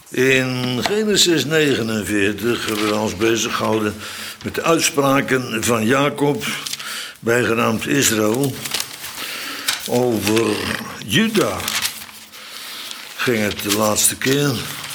In Genesis 49 hebben we ons bezig gehouden met de uitspraken van Jacob, bijgenaamd Israël. Over Juda ging het de laatste keer.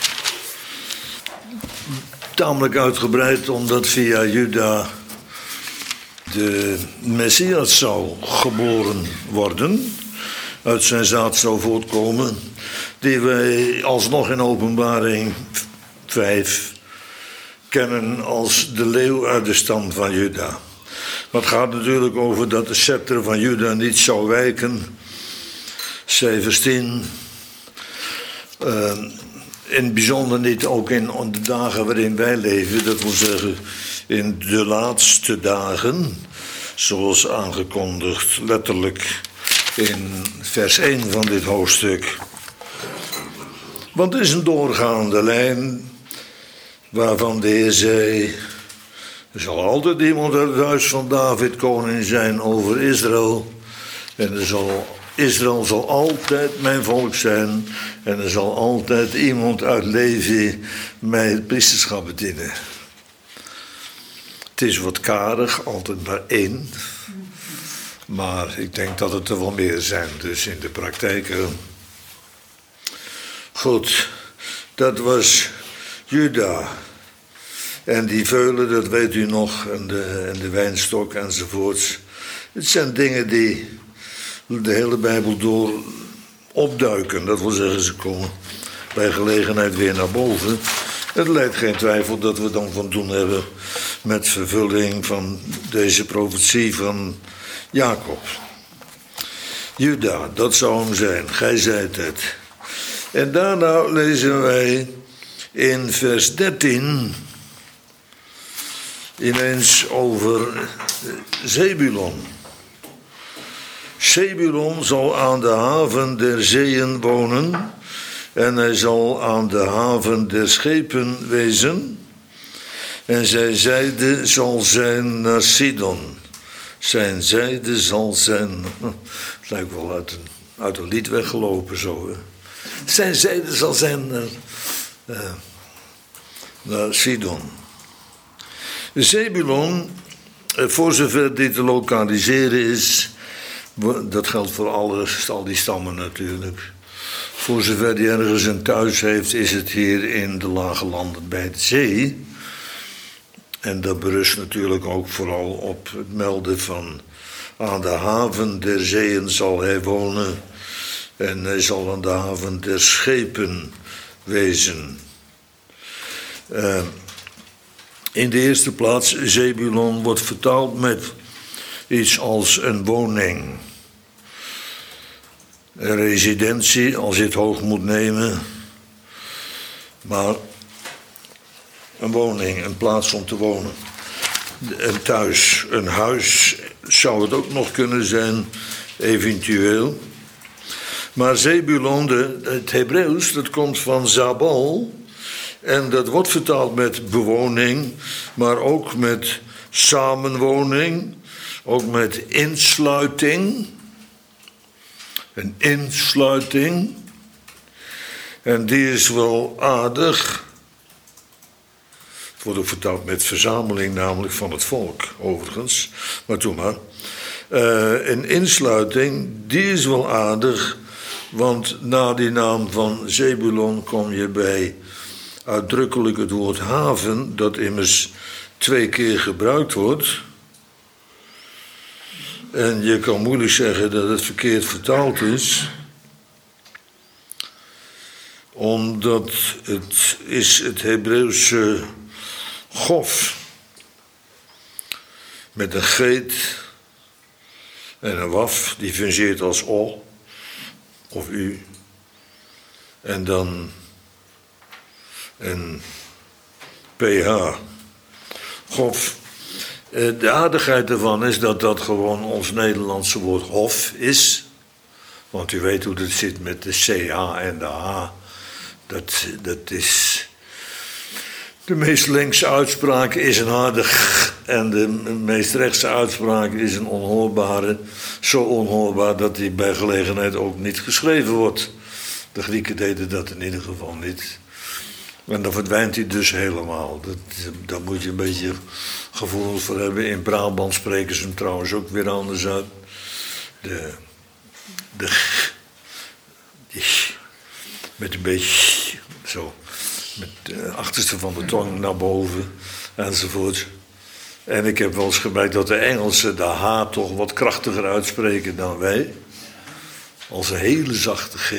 Tamelijk uitgebreid, omdat via Juda de Messias zou geboren worden. Uit zijn zaad zou voortkomen, die wij alsnog in Openbaring 5 kennen als de leeuw uit de stam van Juda. Maar het gaat natuurlijk over dat de scepter van Juda niet zou wijken. Cijfers 10. In het bijzonder niet ook in de dagen waarin wij leven. Dat wil zeggen in de laatste dagen. Zoals aangekondigd letterlijk in vers 1 van dit hoofdstuk. Want het is een doorgaande lijn waarvan de Heer zei: er zal altijd iemand uit het huis van David koning zijn over Israël. En Israël zal altijd mijn volk zijn. En er zal altijd iemand uit Levi mij het priesterschap bedienen. Het is wat karig, altijd maar één. Maar ik denk dat het er wel meer zijn, dus in de praktijk. Goed, dat was Juda. En die veulen, dat weet u nog, en de wijnstok enzovoorts. Het zijn dingen die de hele Bijbel door opduiken. Dat wil zeggen, ze komen bij gelegenheid weer naar boven. Het lijkt geen twijfel dat we dan van doen hebben met vervulling van deze profetie van Jacob. Juda, dat zou hem zijn. Gij zijt het. En daarna lezen wij in vers 13 ineens over Zebulon. Zebulon zal aan de haven der zeeën wonen en hij zal aan de haven der schepen wezen. En zijn zijde zal zijn naar Sidon. Zijn zijde zal zijn... Het lijkt wel uit een lied weggelopen zo. Hè? Zijn zijde zal zijn naar Sidon. Zebulon, voor zover dit te lokaliseren is... Dat geldt voor al die stammen natuurlijk. Voor zover die ergens een thuis heeft, is het hier in de lage landen bij de zee. En dat berust natuurlijk ook vooral op het melden van... aan de haven der zeeën zal hij wonen. En hij zal aan de haven der schepen wezen. In de eerste plaats, Zebulon wordt vertaald met iets als een woning. Een residentie, als je het hoog moet nemen. Maar een woning, een plaats om te wonen. Een thuis, een huis zou het ook nog kunnen zijn, eventueel. Maar Zebulon, het Hebreeuws, dat komt van Zabal. En dat wordt vertaald met bewoning, maar ook met samenwoning. Ook met insluiting. Een insluiting. En die is wel aardig. Het wordt ook vertaald met verzameling, namelijk van het volk, overigens. Maar doe maar. Een insluiting, die is wel aardig. Want na die naam van Zebulon kom je bij uitdrukkelijk het woord haven, dat immers 2 keer gebruikt wordt. En je kan moeilijk zeggen dat het verkeerd vertaald is. Omdat het is het Hebreeuwse gof. Met een geet en een waf, die fungeert als o of u. En dan een ph. Gof. De aardigheid ervan is dat dat gewoon ons Nederlandse woord hof is. Want u weet hoe het zit met de CH en de H. Dat is... De meest linkse uitspraak is een aardig en de meest rechtse uitspraak is een onhoorbare. Zo onhoorbaar dat die bij gelegenheid ook niet geschreven wordt. De Grieken deden dat in ieder geval niet. En dan verdwijnt hij dus helemaal. Daar moet je een beetje gevoel voor hebben. In Brabant spreken ze hem trouwens ook weer anders uit. Met een beetje zo. Met de achterste van de tong naar boven. Enzovoort. En ik heb wel eens gemerkt dat de Engelsen de H toch wat krachtiger uitspreken dan wij. Als een hele zachte G.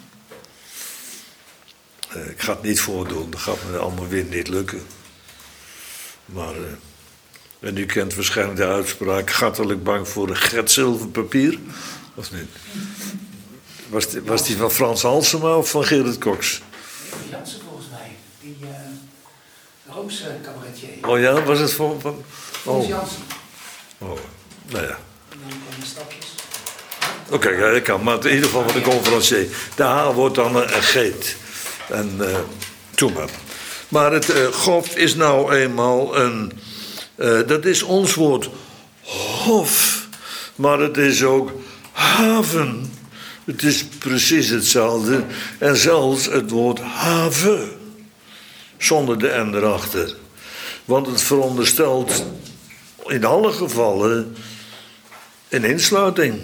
Ik ga het niet voordoen, dat gaat me allemaal weer niet lukken. Maar, en u kent waarschijnlijk de uitspraak, gattelijk bang voor een get zilverpapier, of niet? Was die van Frans Halsema of van Gerrit Cox? Jansen volgens mij, die Roomse cabaretier. Oh ja, was het van Frans Jansen. Oh, nou ja. En dan komen stapjes. Oké, ja, ik kan, maar in ieder geval van de conferencier. De H wordt dan een geet. En toen maar het gof is nou eenmaal een... dat is ons woord hof. Maar het is ook haven. Het is precies hetzelfde. En zelfs het woord haven. Zonder de N erachter. Want het veronderstelt in alle gevallen een insluiting.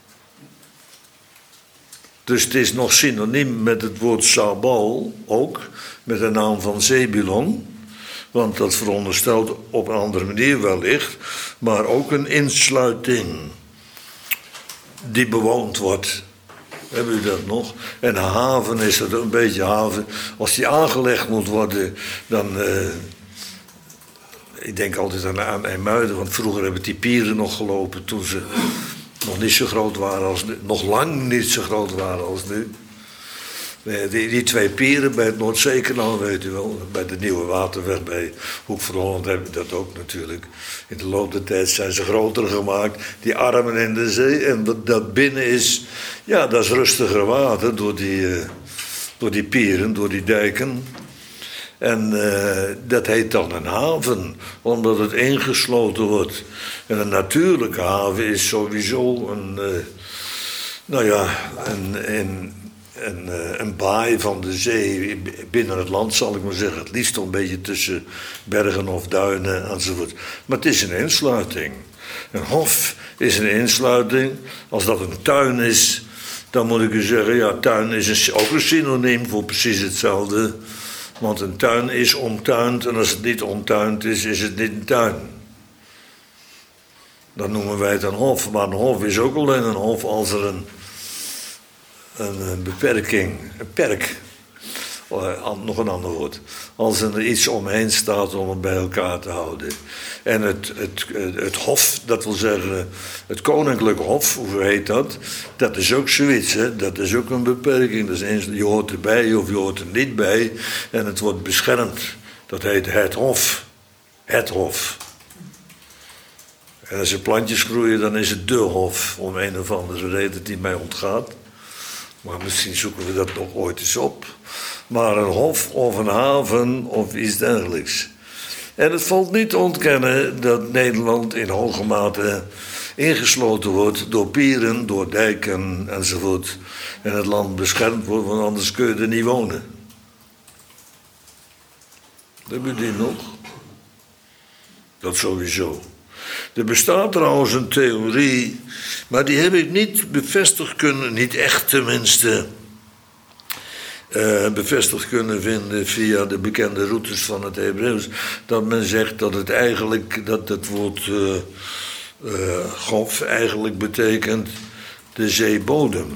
Dus het is nog synoniem met het woord Sabal, ook, met de naam van Zebulon. Want dat veronderstelt op een andere manier wellicht, maar ook een insluiting die bewoond wordt. Hebben u dat nog? En de haven is het een beetje haven. Als die aangelegd moet worden, dan... ik denk altijd aan IJmuiden, want vroeger hebben die pieren nog gelopen toen ze... nog niet zo groot waren als nu. Nog lang niet zo groot waren als nu. Die twee pieren bij het Noordzeekanaal, weet u wel. Bij de Nieuwe Waterweg bij Hoek van Holland hebben we dat ook natuurlijk. In de loop der tijd zijn ze groter gemaakt. Die armen in de zee. En dat binnen is... Ja, dat is rustiger water door die pieren, door die dijken. En dat heet dan een haven, omdat het ingesloten wordt. En een natuurlijke haven is sowieso een baai van de zee binnen het land, zal ik maar zeggen. Het liefst een beetje tussen bergen of duinen enzovoort. Maar het is een insluiting. Een hof is een insluiting. Als dat een tuin is, dan moet ik u zeggen, ja, tuin is ook een synoniem voor precies hetzelfde. Want een tuin is omtuind en als het niet omtuind is, is het niet een tuin. Dan noemen wij het een hof. Maar een hof is ook alleen een hof als er een beperking, een perk, nog een ander woord. Als er iets omheen staat om het bij elkaar te houden. En het hof, dat wil zeggen het koninklijk hof, hoe heet dat? Dat is ook zoiets, hè? Dat is ook een beperking. Dat is je hoort erbij of je hoort er niet bij. En het wordt beschermd. Dat heet het hof. Het hof. En als er plantjes groeien, dan is het de hof. Om een of andere reden die mij ontgaat. Maar misschien zoeken we dat nog ooit eens op. Maar een hof of een haven of iets dergelijks. En het valt niet te ontkennen dat Nederland in hoge mate ingesloten wordt door pieren, door dijken enzovoort. En het land beschermd wordt, want anders kun je er niet wonen. Hebben jullie die nog? Dat sowieso. Er bestaat trouwens een theorie, maar die heb ik niet bevestigd kunnen, niet echt tenminste, bevestigd kunnen vinden via de bekende routes van het Hebreeuws. Dat men zegt dat het eigenlijk, dat het woord gof eigenlijk betekent de zeebodem.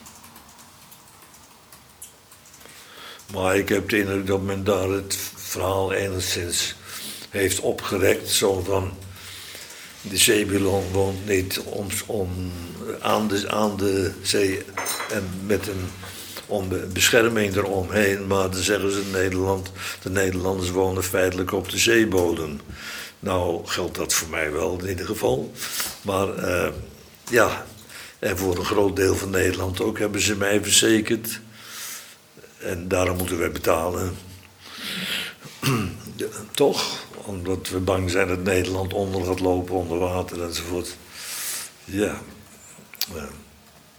Maar ik heb de indruk dat men daar het verhaal enigszins heeft opgerekt, zo van... De Zebulon woont niet aan de zee en met een bescherming eromheen, maar dan zeggen ze in Nederland, de Nederlanders wonen feitelijk op de zeebodem. Nou geldt dat voor mij wel in ieder geval. Maar ja, en voor een groot deel van Nederland ook hebben ze mij verzekerd. En daarom moeten wij betalen. Ja, toch? Omdat we bang zijn dat Nederland onder gaat lopen, onder water enzovoort. Ja.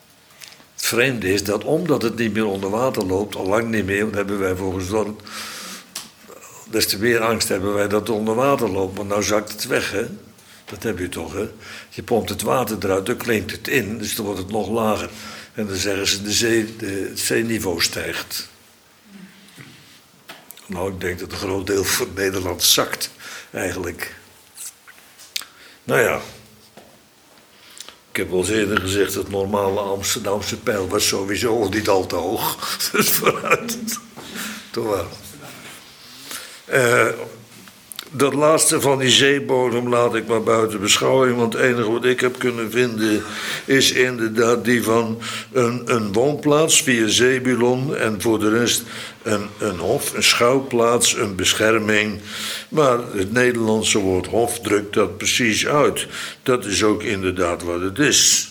Het vreemde is dat omdat het niet meer onder water loopt, al lang niet meer, daar hebben wij voor gezorgd, des te meer angst hebben wij dat het onder water loopt. Want nou zakt het weg, hè. Dat heb je toch, hè. Je pompt het water eruit, dan klinkt het in, dus dan wordt het nog lager. En dan zeggen ze, het zeeniveau stijgt. Nou, ik denk dat een groot deel van Nederland zakt, eigenlijk. Nou ja. Ik heb wel eens eerder gezegd, het normale Amsterdamse peil was sowieso niet al te hoog. Dus vooruit. Toch wel. Dat laatste van die zeebodem laat ik maar buiten beschouwing. Want het enige wat ik heb kunnen vinden is inderdaad die van een woonplaats via Zebulon. En voor de rest een hof, een schouwplaats, een bescherming. Maar het Nederlandse woord hof drukt dat precies uit. Dat is ook inderdaad wat het is.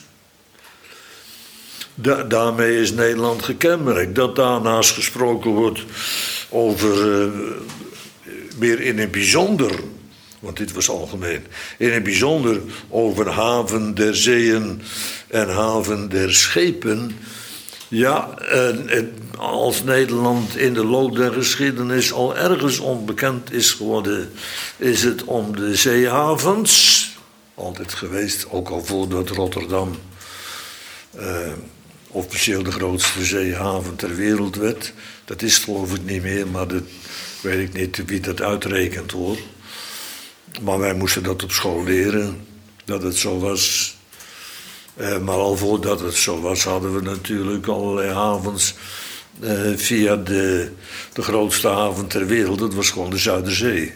Daarmee is Nederland gekenmerkt. Dat daarnaast gesproken wordt over... meer in het bijzonder, want dit was algemeen, in het bijzonder over haven der zeeën en haven der schepen. Ja, als Nederland in de loop der geschiedenis al ergens onbekend is geworden, is het om de zeehavens. Altijd geweest, ook al voordat Rotterdam officieel de grootste zeehaven ter wereld werd. Dat is geloof ik niet meer, maar dat weet ik niet wie dat uitrekent hoor. Maar wij moesten dat op school leren, dat het zo was. Maar al voordat het zo was, hadden we natuurlijk allerlei havens via de grootste haven ter wereld. Dat was gewoon de Zuiderzee.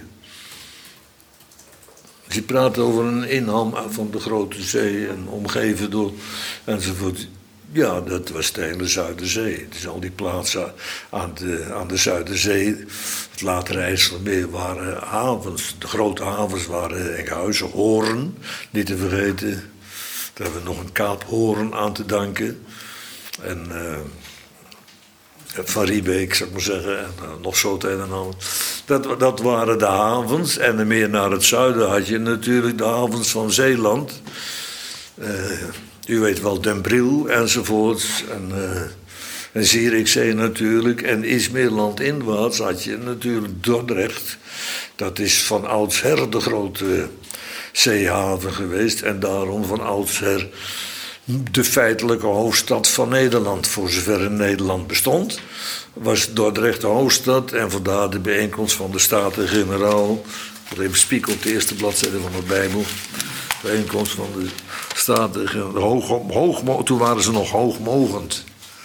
Dus je praat over een inham van de grote zee en omgeven door enzovoort. Ja, dat was de hele Zuiderzee. Dus al die plaatsen aan de Zuiderzee, het latere IJsselmeer, waren havens. De grote havens waren Enkhuizen, Hoorn, niet te vergeten. Daar hebben we nog een Kaap Hoorn aan te danken. En Van Riebeek, zou ik maar zeggen. En nog zo het een en ander. Dat waren de havens. En meer naar het zuiden had je natuurlijk de havens van Zeeland. U weet wel, Den Briel enzovoort. En Zierikzee natuurlijk. En iets meer landinwaarts had je natuurlijk Dordrecht. Dat is van oudsher de grote zeehaven geweest. En daarom van oudsher de feitelijke hoofdstad van Nederland. Voor zover in Nederland bestond, was Dordrecht de hoofdstad. En vandaar de bijeenkomst van de Staten-Generaal. Ik wil even spieken op de eerste bladzijde van de Bijbel. De bijeenkomst van de Staten-Generaal. Toen waren ze nog hoogmogend.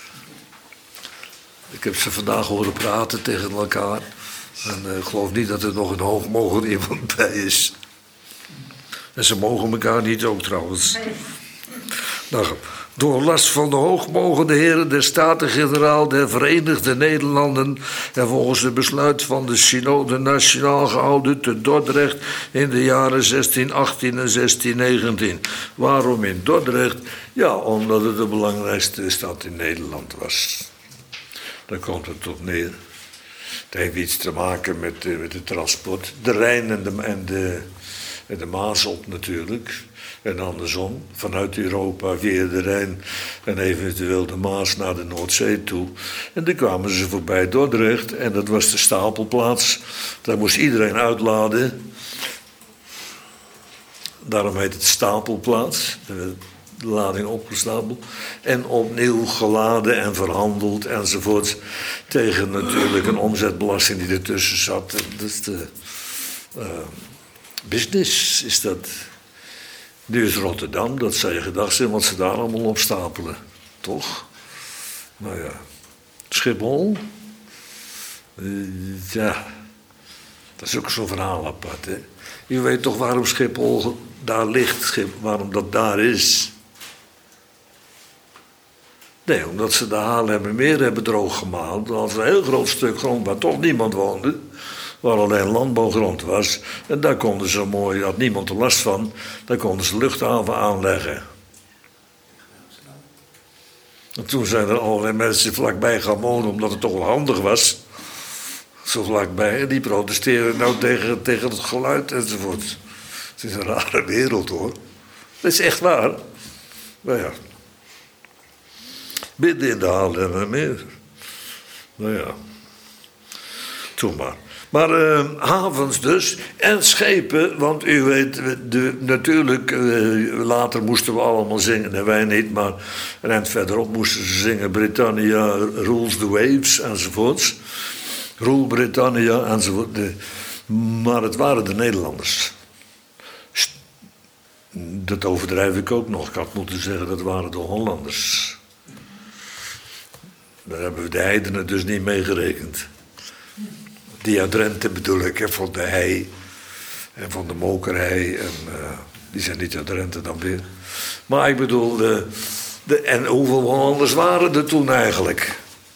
Ik heb ze vandaag horen praten tegen elkaar. En ik geloof niet dat er nog een hoogmogend iemand bij is. En ze mogen elkaar niet ook trouwens. Nou, door last van de hoogmogende heren der Staten-Generaal der Verenigde Nederlanden en volgens het besluit van de Synode Nationaal gehouden te Dordrecht in de jaren 1618 en 1619. Waarom in Dordrecht? Ja, omdat het de belangrijkste stad in Nederland was. Daar komt het op neer. Het heeft iets te maken met het transport. De Rijn en de Maas op natuurlijk. En andersom, vanuit Europa via de Rijn en eventueel de Maas naar de Noordzee toe. En dan kwamen ze voorbij Dordrecht en dat was de stapelplaats. Daar moest iedereen uitladen. Daarom heet het stapelplaats. De lading opgestapeld. En opnieuw geladen en verhandeld enzovoort. Tegen natuurlijk een omzetbelasting die ertussen zat. Dus de business is dat. Nu is Rotterdam, dat zou je gedacht zijn, wat ze daar allemaal opstapelen. Toch? Nou ja. Schiphol? Ja. Dat is ook zo'n verhaal apart, hè. Je weet toch waarom Schiphol daar ligt, waarom dat daar is? Nee, omdat ze de Haarlemmermeer hebben drooggemalen. Dat was een heel groot stuk grond waar toch niemand woonde. Waar alleen landbouwgrond was. En daar konden ze mooi, had niemand er last van, daar konden ze luchthaven aanleggen. En toen zijn er allerlei mensen vlakbij gaan wonen, omdat het toch wel handig was. Zo vlakbij. En die protesteren nou tegen het geluid enzovoort. Het is een rare wereld hoor. Dat is echt waar. Nou ja. Midden in de Haarlemmermeer. Nou ja. Toen maar. Maar havens dus. En schepen, want u weet, natuurlijk, later moesten we allemaal zingen. En wij niet, maar een eind verderop moesten ze zingen. Britannia rules the waves, enzovoorts. Rule Britannia, enzovoort. Maar het waren de Nederlanders. Dat overdrijf ik ook nog. Ik had moeten zeggen, dat waren de Hollanders. Daar hebben we de heidenen dus niet meegerekend. Die uit Drenthe bedoel ik, hè, van de hei en van de mokerhei. En, die zijn niet uit Drenthe dan weer. Maar ik bedoel, en hoeveel Hollanders waren er toen eigenlijk?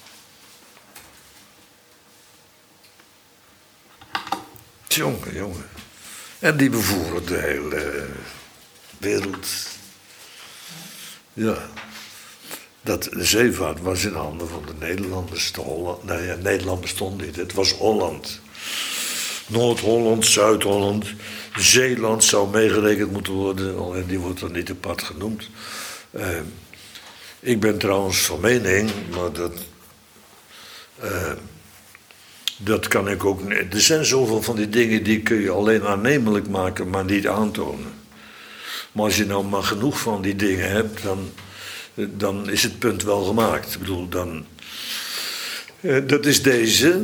Jongen. En die bevoeren de hele wereld. Ja. De zeevaart was in handen van de Nederlanders. Nederland bestond niet, het was Holland. Noord-Holland, Zuid-Holland. Zeeland zou meegerekend moeten worden, alleen die wordt dan niet apart genoemd. Ik ben trouwens van mening, maar dat kan ik ook niet. Er zijn zoveel van die dingen die kun je alleen aannemelijk maken, maar niet aantonen. Maar als je nou maar genoeg van die dingen hebt, dan is het punt wel gemaakt. Ik bedoel, dat is deze.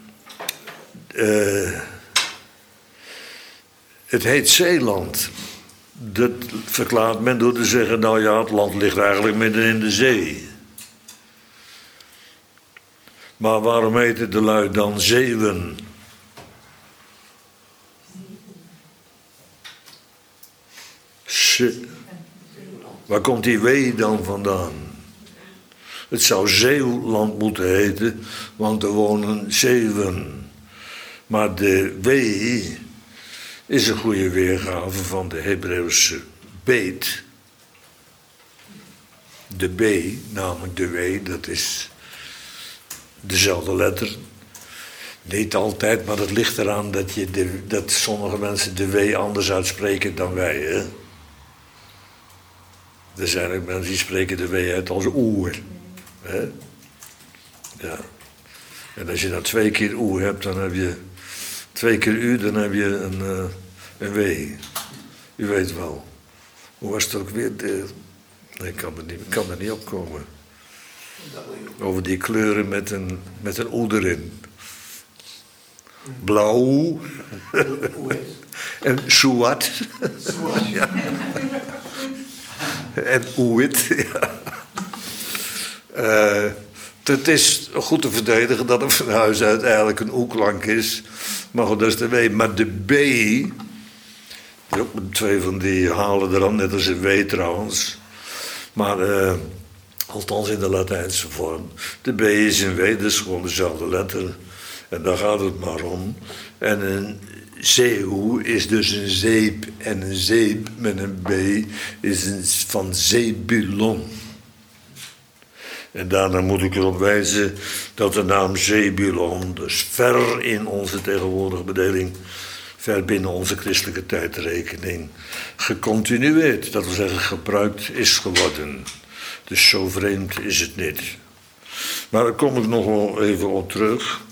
Het heet Zeeland. Dat verklaart men door te zeggen, nou ja, het land ligt eigenlijk midden in de zee. Maar waarom heten de lui dan Zeeuwen? Waar komt die W dan vandaan? Het zou Zeeuwland moeten heten, want er wonen Zeeuwen. Maar de W is een goede weergave van de Hebreeuwse beet. De B, namelijk de W, dat is dezelfde letter. Niet altijd, maar dat ligt eraan dat sommige mensen de W anders uitspreken dan wij, hè? Er zijn ook mensen die spreken de W uit als oer. Hè? Ja. En als je dan 2 keer oer hebt, dan heb je 2 keer u, dan heb je een W. U weet wel. Hoe was het ook weer? Nee, ik kan er niet opkomen. Over die kleuren met een oe erin. Blauw. En zwart. Ja. En oeit. Ja. Het is goed te verdedigen dat het van huis uit eigenlijk een oeklank is. Maar goed, dat is de W. Maar de B, ook 2 van die halen er dan, net als een W trouwens. Maar althans in de Latijnse vorm. De B is een W, dat is gewoon dezelfde letter. En daar gaat het maar om. En een zeeuw is dus een zeep. En een zeep met een B is van Zebulon. En daarna moet ik erop wijzen dat de naam Zebulon dus ver in onze tegenwoordige bedeling, ver binnen onze christelijke tijdrekening, gecontinueerd, dat wil zeggen gebruikt is geworden. Dus zo vreemd is het niet. Maar daar kom ik nog wel even op terug.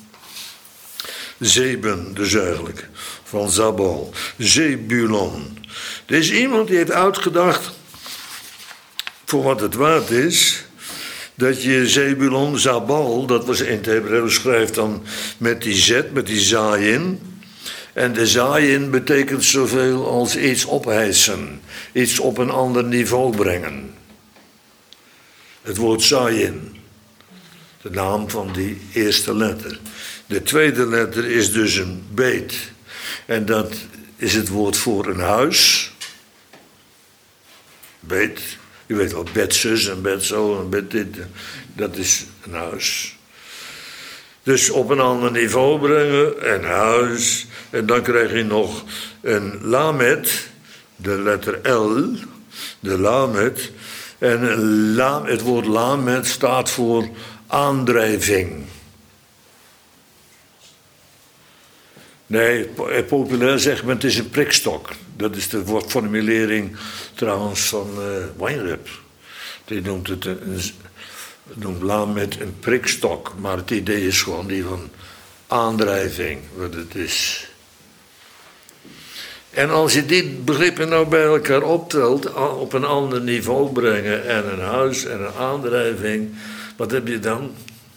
Zeben dus eigenlijk, van Zabal. Zebulon. Er is iemand die heeft uitgedacht, voor wat het waard is, dat je Zebulon, Zabal, dat was in het Hebreeuws, schrijft dan met die Z, met die zayin. En de zayin betekent zoveel als iets ophijsen, iets op een ander niveau brengen. Het woord zayin, de naam van die eerste letter. De tweede letter is dus een beet. En dat is het woord voor een huis. Beet. U weet wel, bedzus en bed zo en bed dit. Dat is een huis. Dus op een ander niveau brengen, een huis. En dan krijg je nog een lamet, de letter L, de lamet. En het woord lamet staat voor aandrijving. Nee, populair zegt men het is een prikstok. Dat is de formulering trouwens van Weinreb. Die noemt het noemt lamet een prikstok. Maar het idee is gewoon die van aandrijving, wat het is. En als je die begrippen nou bij elkaar optelt, op een ander niveau brengen, en een huis en een aandrijving, wat heb je dan?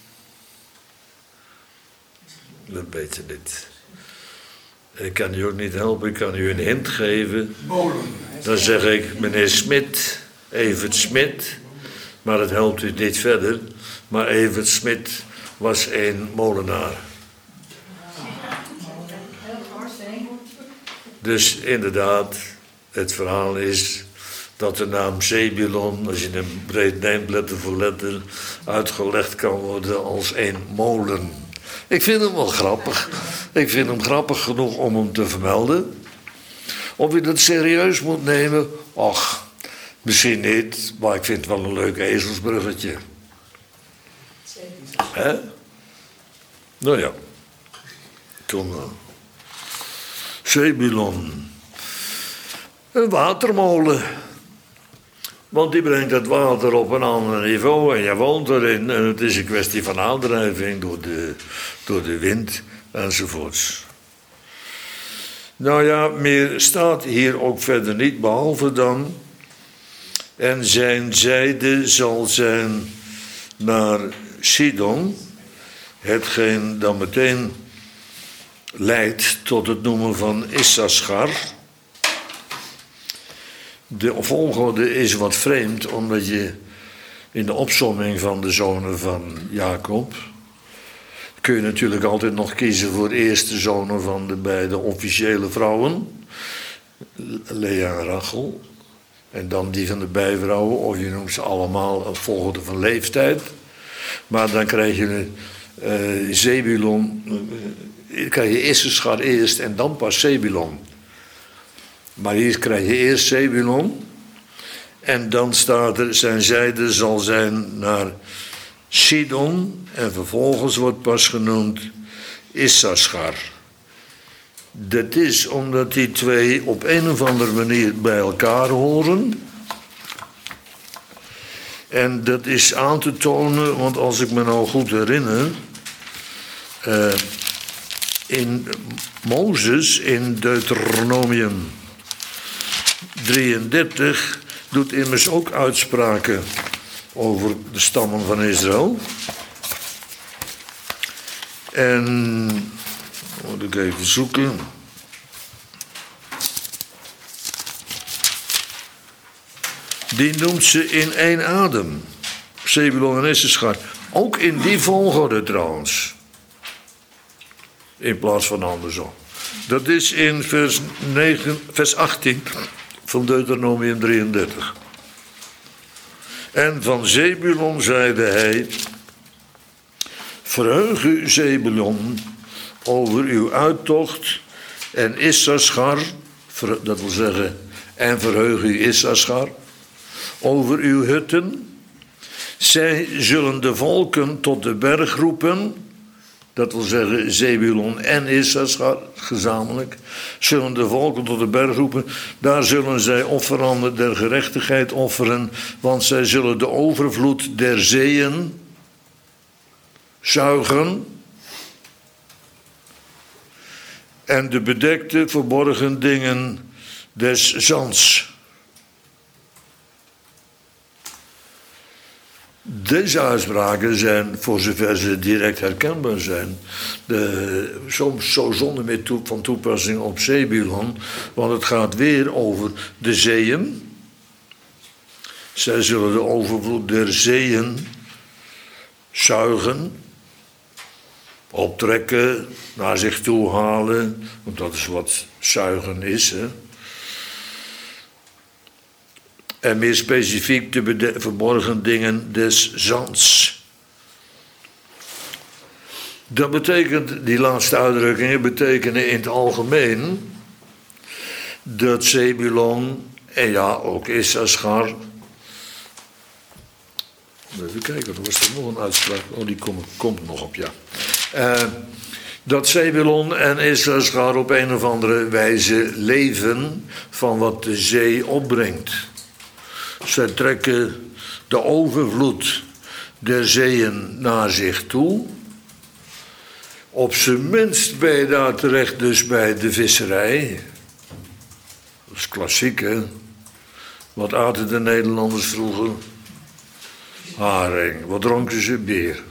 Dat weet je niet. Ik kan u ook niet helpen, ik kan u een hint geven. Dan zeg ik, meneer Smit, Evert Smit, maar het helpt u niet verder. Maar Evert Smit was een molenaar. Dus inderdaad, het verhaal is dat de naam Zebulon, als je hem breed neemt, letter voor letter, uitgelegd kan worden als een molen. Ik vind hem wel grappig. Ik vind hem grappig genoeg om hem te vermelden. Of je dat serieus moet nemen, ach, misschien niet, maar ik vind het wel een leuk ezelsbruggetje. Hè? Nou ja, kom maar. Zebulon. Een watermolen. Want die brengt het water op een ander niveau en je woont erin. En het is een kwestie van aandrijving door de wind enzovoorts. Nou ja, meer staat hier ook verder niet, behalve dan. En zijn zijde zal zijn naar Sidon, hetgeen dan meteen leidt tot het noemen van Issachar. De volgorde is wat vreemd, omdat je in de opsomming van de zonen van Jacob kun je natuurlijk altijd nog kiezen voor eerst de zonen van de beide officiële vrouwen, Lea en Rachel, en dan die van de bijvrouwen, of je noemt ze allemaal een volgorde van leeftijd. Maar dan krijg je Zebulon, krijg je Issachar eerst en dan pas Zebulon. Maar hier krijg je eerst Zebulon en dan staat er, zijn zijde zal zijn naar Sidon en vervolgens wordt pas genoemd Issachar. Dat is omdat die twee op een of andere manier bij elkaar horen. En dat is aan te tonen, want als ik me nou goed herinner, in Mozes in Deuteronomium 33 doet immers ook uitspraken over de stammen van Israël. En moet ik even zoeken. Die noemt ze in één adem. Zebulon en Issachar. Ook in die volgorde trouwens. In plaats van andersom. Dat is in vers 18 van Deuteronomium 33. En van Zebulon zeide hij: verheug u, Zebulon, over uw uittocht, en Issachar, dat wil zeggen, en verheug u, Issachar, over uw hutten. Zij zullen de volken tot de berg roepen, dat wil zeggen Zebulon en Issachar gezamenlijk, zullen de volken tot de berg roepen. Daar zullen zij offeranden der gerechtigheid offeren, want zij zullen de overvloed der zeeën zuigen en de bedekte verborgen dingen des zands. Deze uitspraken zijn, voor zover ze direct herkenbaar zijn, soms zo zonder meer van toepassing op Zebulon, want het gaat weer over de zeeën. Zij zullen de overvloed der zeeën zuigen, optrekken, naar zich toe halen, want dat is wat zuigen is, hè. En meer specifiek de verborgen dingen des zands. Dat betekent, die laatste uitdrukkingen betekenen in het algemeen dat Zebulon en ja ook Issachar. Even kijken, er was er nog een uitspraak. Oh, die komt nog op, ja. Dat Zebulon en Issachar op een of andere wijze leven van wat de zee opbrengt. Zij trekken de overvloed der zeeën naar zich toe. Op zijn minst ben je daar terecht dus bij de visserij. Dat is klassiek, hè? Wat aten de Nederlanders vroeger? Haring. Wat dronken ze? Bier.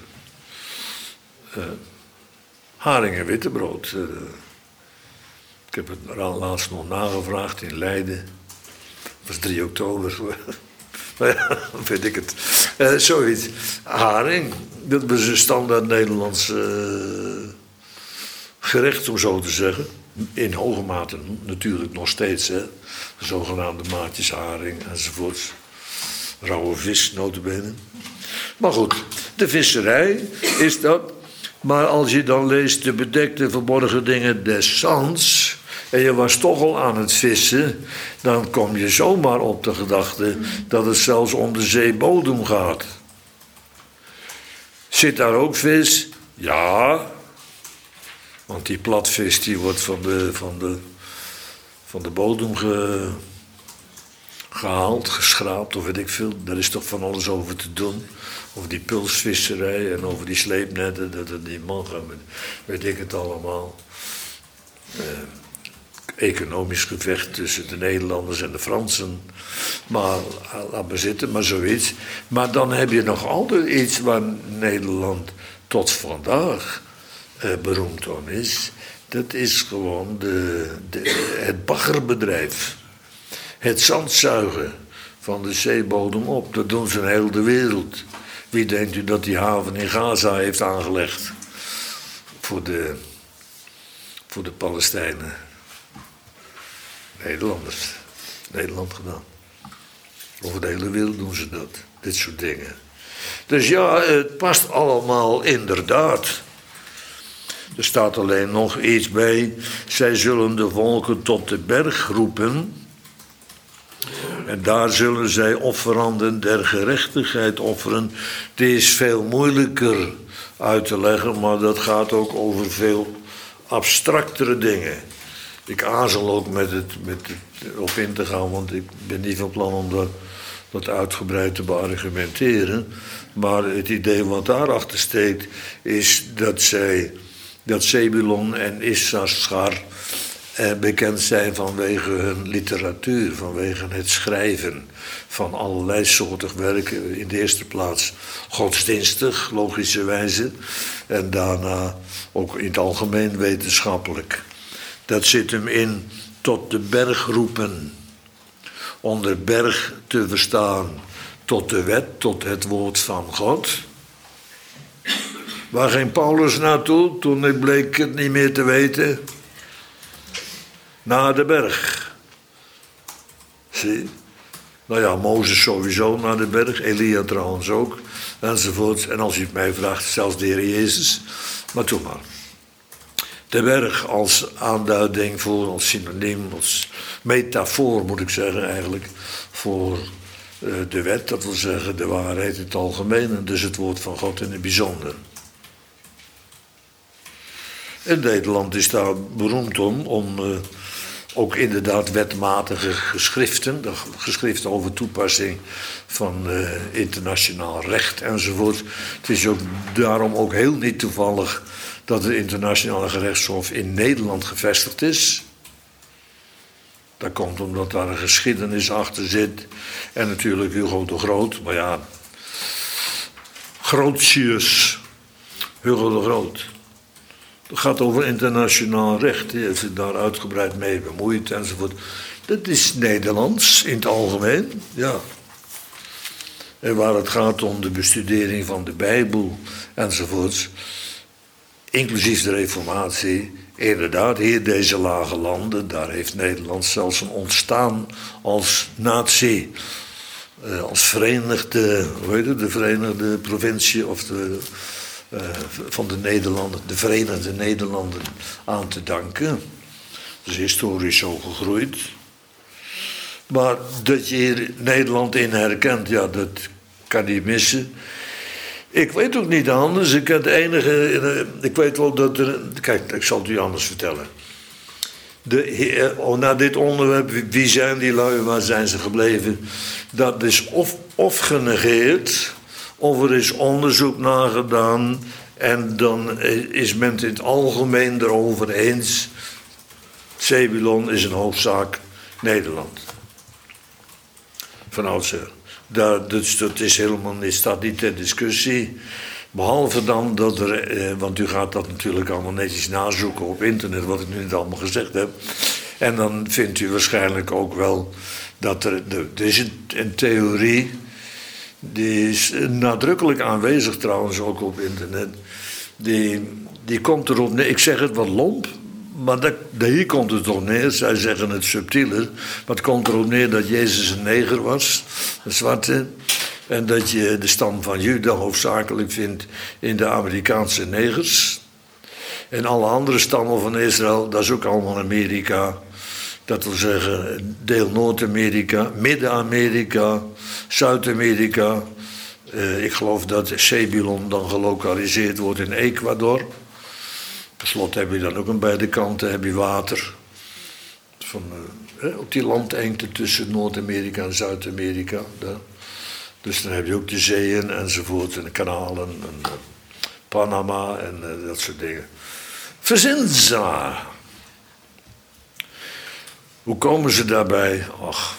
Haring en wittebrood. Ik heb het laatst nog nagevraagd in Leiden. Het was 3 oktober. Maar ja, weet ik het. Zoiets. Haring. Dat was een standaard Nederlands gerecht, om zo te zeggen. In hoge mate natuurlijk nog steeds. Hè. De zogenaamde maatjesharing enzovoorts. Rauwe vis, nota bene. Maar goed, de visserij is dat. Maar als je dan leest de bedekte verborgen dingen des Zands, en je was toch al aan het vissen, dan kom je zomaar op de gedachte dat het zelfs om de zeebodem gaat. Zit daar ook vis? Ja. Want die platvis die wordt van de bodem gehaald, geschraapt of weet ik veel. Daar is toch van alles over te doen. Over die pulsvisserij en over die sleepnetten, dat het niet mag. Weet ik het allemaal. Economisch gevecht tussen de Nederlanders en de Fransen. Maar laat maar zitten, maar zoiets. Maar dan heb je nog altijd iets waar Nederland tot vandaag beroemd om is. Dat is gewoon het baggerbedrijf. Het zandzuigen van de zeebodem op. Dat doen ze in heel de wereld. Wie denkt u dat die haven in Gaza heeft aangelegd? Voor de Palestijnen. Nederlanders. Nederland gedaan. Over de hele wereld doen ze dat. Dit soort dingen. Dus ja, het past allemaal inderdaad. Er staat alleen nog iets bij. Zij zullen de volken tot de berg roepen. En daar zullen zij offeranden der gerechtigheid offeren. Het is veel moeilijker uit te leggen, maar dat gaat ook over veel abstractere dingen. Ik aarzel ook met het op in te gaan, want ik ben niet van plan om dat uitgebreid te beargumenteren. Maar het idee wat daarachter steekt is dat Zebulon en Issachar bekend zijn vanwege hun literatuur, vanwege het schrijven van allerlei soorten werken. In de eerste plaats godsdienstig, logischerwijze, en daarna ook in het algemeen wetenschappelijk. Dat zit hem in tot de berg roepen, onder berg te verstaan, tot de wet, tot het woord van God. Waar ging Paulus naartoe toen ik bleek het niet meer te weten? Naar de berg. Zie? Nou ja, Mozes sowieso naar de berg, Elia trouwens ook, enzovoort. En als u het mij vraagt, zelfs de Heer Jezus. Maar toe maar. De berg als aanduiding voor, als synoniem, als metafoor moet ik zeggen eigenlijk, voor de wet, dat wil zeggen de waarheid in het algemeen en dus het woord van God in het bijzonder. En Nederland is daar beroemd om ook inderdaad wetmatige geschriften, geschriften over toepassing van internationaal recht enzovoort. Het is ook daarom ook heel niet toevallig dat het internationale gerechtshof in Nederland gevestigd is. Dat komt omdat daar een geschiedenis achter zit. En natuurlijk Hugo de Groot, maar ja, Grootsius, Hugo de Groot. Het gaat over internationaal recht. Hij heeft zich daar uitgebreid mee bemoeid enzovoort. Dat is Nederlands in het algemeen, ja. En waar het gaat om de bestudering van de Bijbel enzovoorts, inclusief de Reformatie, inderdaad, hier deze lage landen, daar heeft Nederland zelfs een ontstaan als natie. Als verenigde, hoe heet het, de Verenigde Provincie of van de Nederlanden, de Verenigde Nederlanden aan te danken. Dat is historisch zo gegroeid. Maar dat je hier Nederland in herkent, ja, dat kan niet missen. Ik weet ook niet anders. Ik weet wel dat er. Kijk, ik zal het u anders vertellen. Na dit onderwerp, wie zijn die lui, waar zijn ze gebleven? Dat is of genegeerd, of er is onderzoek naar gedaan En dan is men het in het algemeen erover eens. Zebulon is een hoofdzaak Nederland. Van oudsher. Dus dat is helemaal niet, staat niet ter discussie. Behalve dan dat er, want u gaat dat natuurlijk allemaal netjes nazoeken op internet, wat ik nu net allemaal gezegd heb. En dan vindt u waarschijnlijk ook wel dat er is een theorie, die is nadrukkelijk aanwezig trouwens ook op internet. Die komt erop neer, ik zeg het wat lomp, maar hier komt het op neer. Zij zeggen het subtieler, maar het komt erop neer dat Jezus een neger was, een zwarte. En dat je de stam van Juda hoofdzakelijk vindt in de Amerikaanse negers. En alle andere stammen van Israël, dat is ook allemaal Amerika. Dat wil zeggen deel Noord-Amerika, Midden-Amerika, Zuid-Amerika. Ik geloof dat Zebulon dan gelokaliseerd wordt in Ecuador. Ten slotte heb je dan ook aan beide kanten heb je water. Op die landengte tussen Noord-Amerika en Zuid-Amerika. Dus dan heb je ook de zeeën enzovoort, en de kanalen, en Panama en dat soort dingen. Verzin ze maar. Hoe komen ze daarbij? Ach.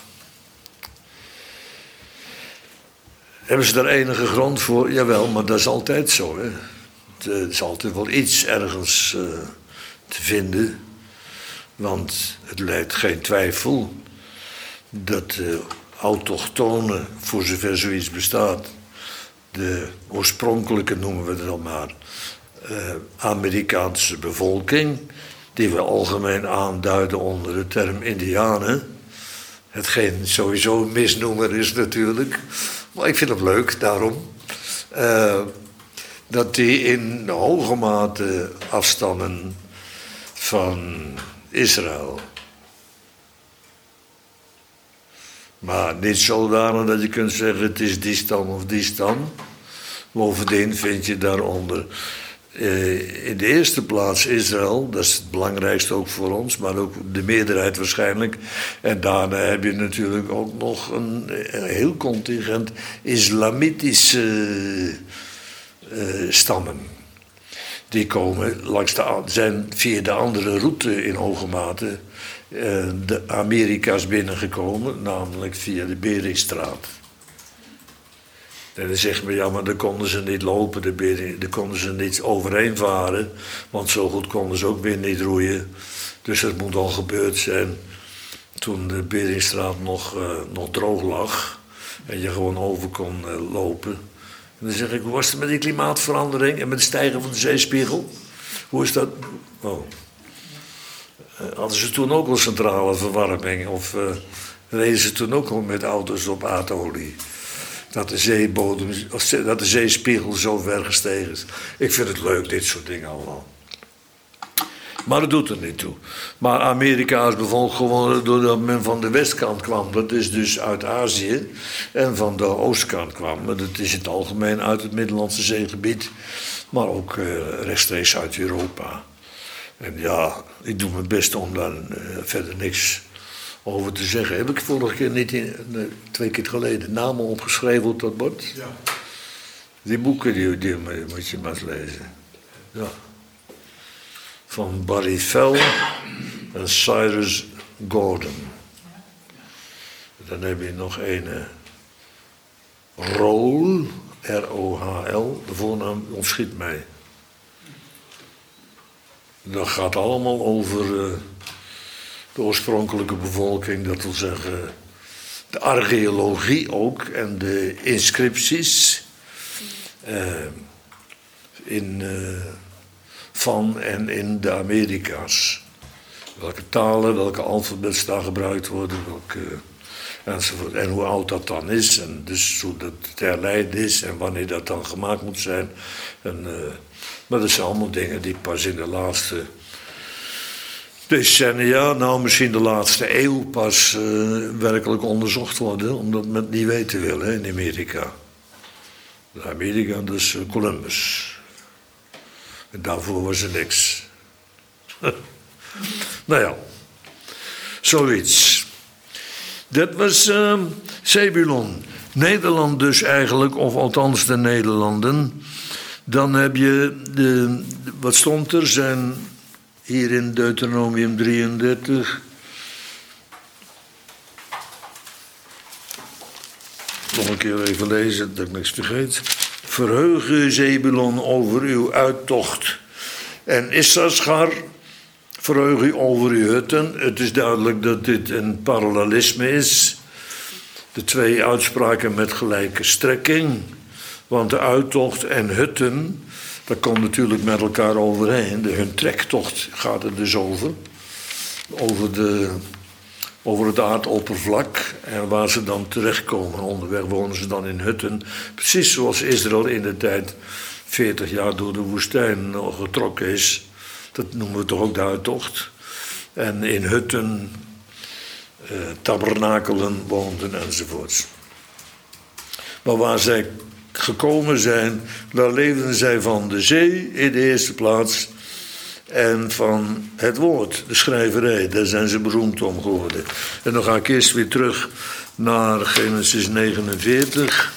Hebben ze daar enige grond voor? Jawel, maar dat is altijd zo. Hè? Er is altijd wel iets ergens te vinden. Want het leidt geen twijfel dat autochtonen, voor zover zoiets bestaat, de oorspronkelijke noemen we het dan maar, Amerikaanse bevolking, die we algemeen aanduiden onder de term Indianen. Hetgeen sowieso een misnoemer is natuurlijk, maar ik vind het leuk daarom. Dat die in hoge mate afstammen van Israël. Maar niet zodanig dat je kunt zeggen het is die stam of die stam. Bovendien vind je daaronder in de eerste plaats Israël. Dat is het belangrijkste ook voor ons, maar ook de meerderheid waarschijnlijk. En daarna heb je natuurlijk ook nog een heel contingent islamitische stammen. Die komen zijn via de andere route in hoge mate de Amerika's binnengekomen, namelijk via de Beringstraat. En dan zegt men, ja, maar daar konden ze niet lopen, daar konden ze niet overheen varen, want zo goed konden ze ook weer niet roeien. Dus dat moet al gebeurd zijn toen de Beringstraat nog droog lag en je gewoon over kon lopen. En dan zeg ik, hoe was het met die klimaatverandering en met het stijgen van de zeespiegel? Hoe is dat? Oh. Hadden ze toen ook al centrale verwarming? Of reden ze toen ook al met auto's op aardolie? Dat de zeespiegel zo ver gestegen is. Ik vind het leuk, dit soort dingen allemaal. Maar dat doet er niet toe. Maar Amerika is bevolkt gewoon doordat men van de westkant kwam. Dat is dus uit Azië. En van de oostkant kwam. Dat is in het algemeen uit het Middellandse zeegebied. Maar ook rechtstreeks uit Europa. En ja, ik doe mijn best om daar verder niks over te zeggen. Heb ik vorige keer niet, 2 keer geleden, namen opgeschreven op dat bord? Ja. Die boeken, die moet je maar eens lezen. Ja. Van Barry Fell en Cyrus Gordon. Dan heb je nog een Rohl, R-O-H-L, de voornaam ontschiet mij. Dat gaat allemaal over de oorspronkelijke bevolking, dat wil zeggen de archeologie ook en de inscripties van en in de Amerika's. Welke talen, welke alfabets daar gebruikt worden, enzovoort. En hoe oud dat dan is, en dus hoe dat te herleiden is en wanneer dat dan gemaakt moet zijn. Maar dat zijn allemaal dingen die pas in de laatste decennia, nou misschien de laatste eeuw, pas werkelijk onderzocht worden, omdat men het niet weten wil hè, in Amerika. In Amerika dus Columbus. En daarvoor was er niks. Nou ja, zoiets. Dat was Zebulon. Nederland dus eigenlijk, of althans de Nederlanden, Dan heb je, wat stond er, zijn hier in Deuteronomium 33... Nog een keer even lezen, dat ik niks vergeet. Verheug u, Zebulon, over uw uittocht. En Issachar, verheug u over uw hutten. Het is duidelijk dat dit een parallelisme is. De twee uitspraken met gelijke strekking. Want de uittocht en hutten, dat komt natuurlijk met elkaar overeen. Hun trektocht gaat er dus over. Over het aardoppervlak en waar ze dan terechtkomen. Onderweg wonen ze dan in hutten. Precies zoals Israël in de tijd 40 jaar door de woestijn getrokken is. Dat noemen we toch ook de uittocht. En in hutten, tabernakelen woonden enzovoorts. Maar waar zij gekomen zijn, daar leefden zij van de zee in de eerste plaats. En van het woord, de schrijverij, daar zijn ze beroemd om geworden. En dan ga ik eerst weer terug naar Genesis 49.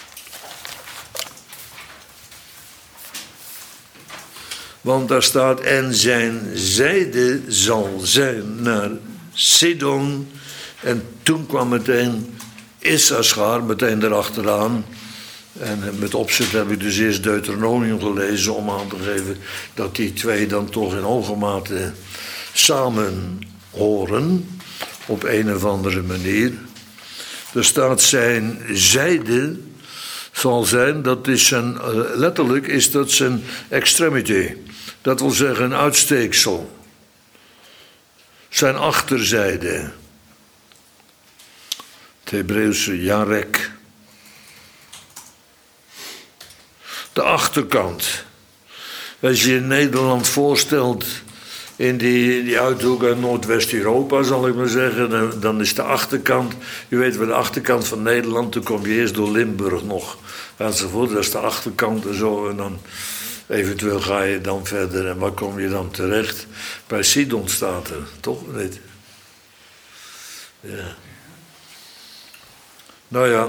Want daar staat, en zijn zijde zal zijn naar Sidon. En toen kwam meteen Issachar, meteen erachteraan. En met opzet heb ik dus eerst Deuteronomium gelezen om aan te geven dat die twee dan toch in hoge mate samen horen op een of andere manier. Er staat zijn zijde zal zijn, dat is zijn, letterlijk is dat zijn extremity. Dat wil zeggen een uitsteeksel. Zijn achterzijde. Het Hebreeuwse jarek. De achterkant. Als je Nederland voorstelt in die uithoek uit Noordwest-Europa, zal ik maar zeggen, dan is de achterkant, je weet waar de achterkant van Nederland, dan kom je eerst door Limburg nog, enzovoort, dat is de achterkant en zo, en dan eventueel ga je dan verder, en waar kom je dan terecht? Bij Sidon staat er, toch niet? Ja. Nou ja.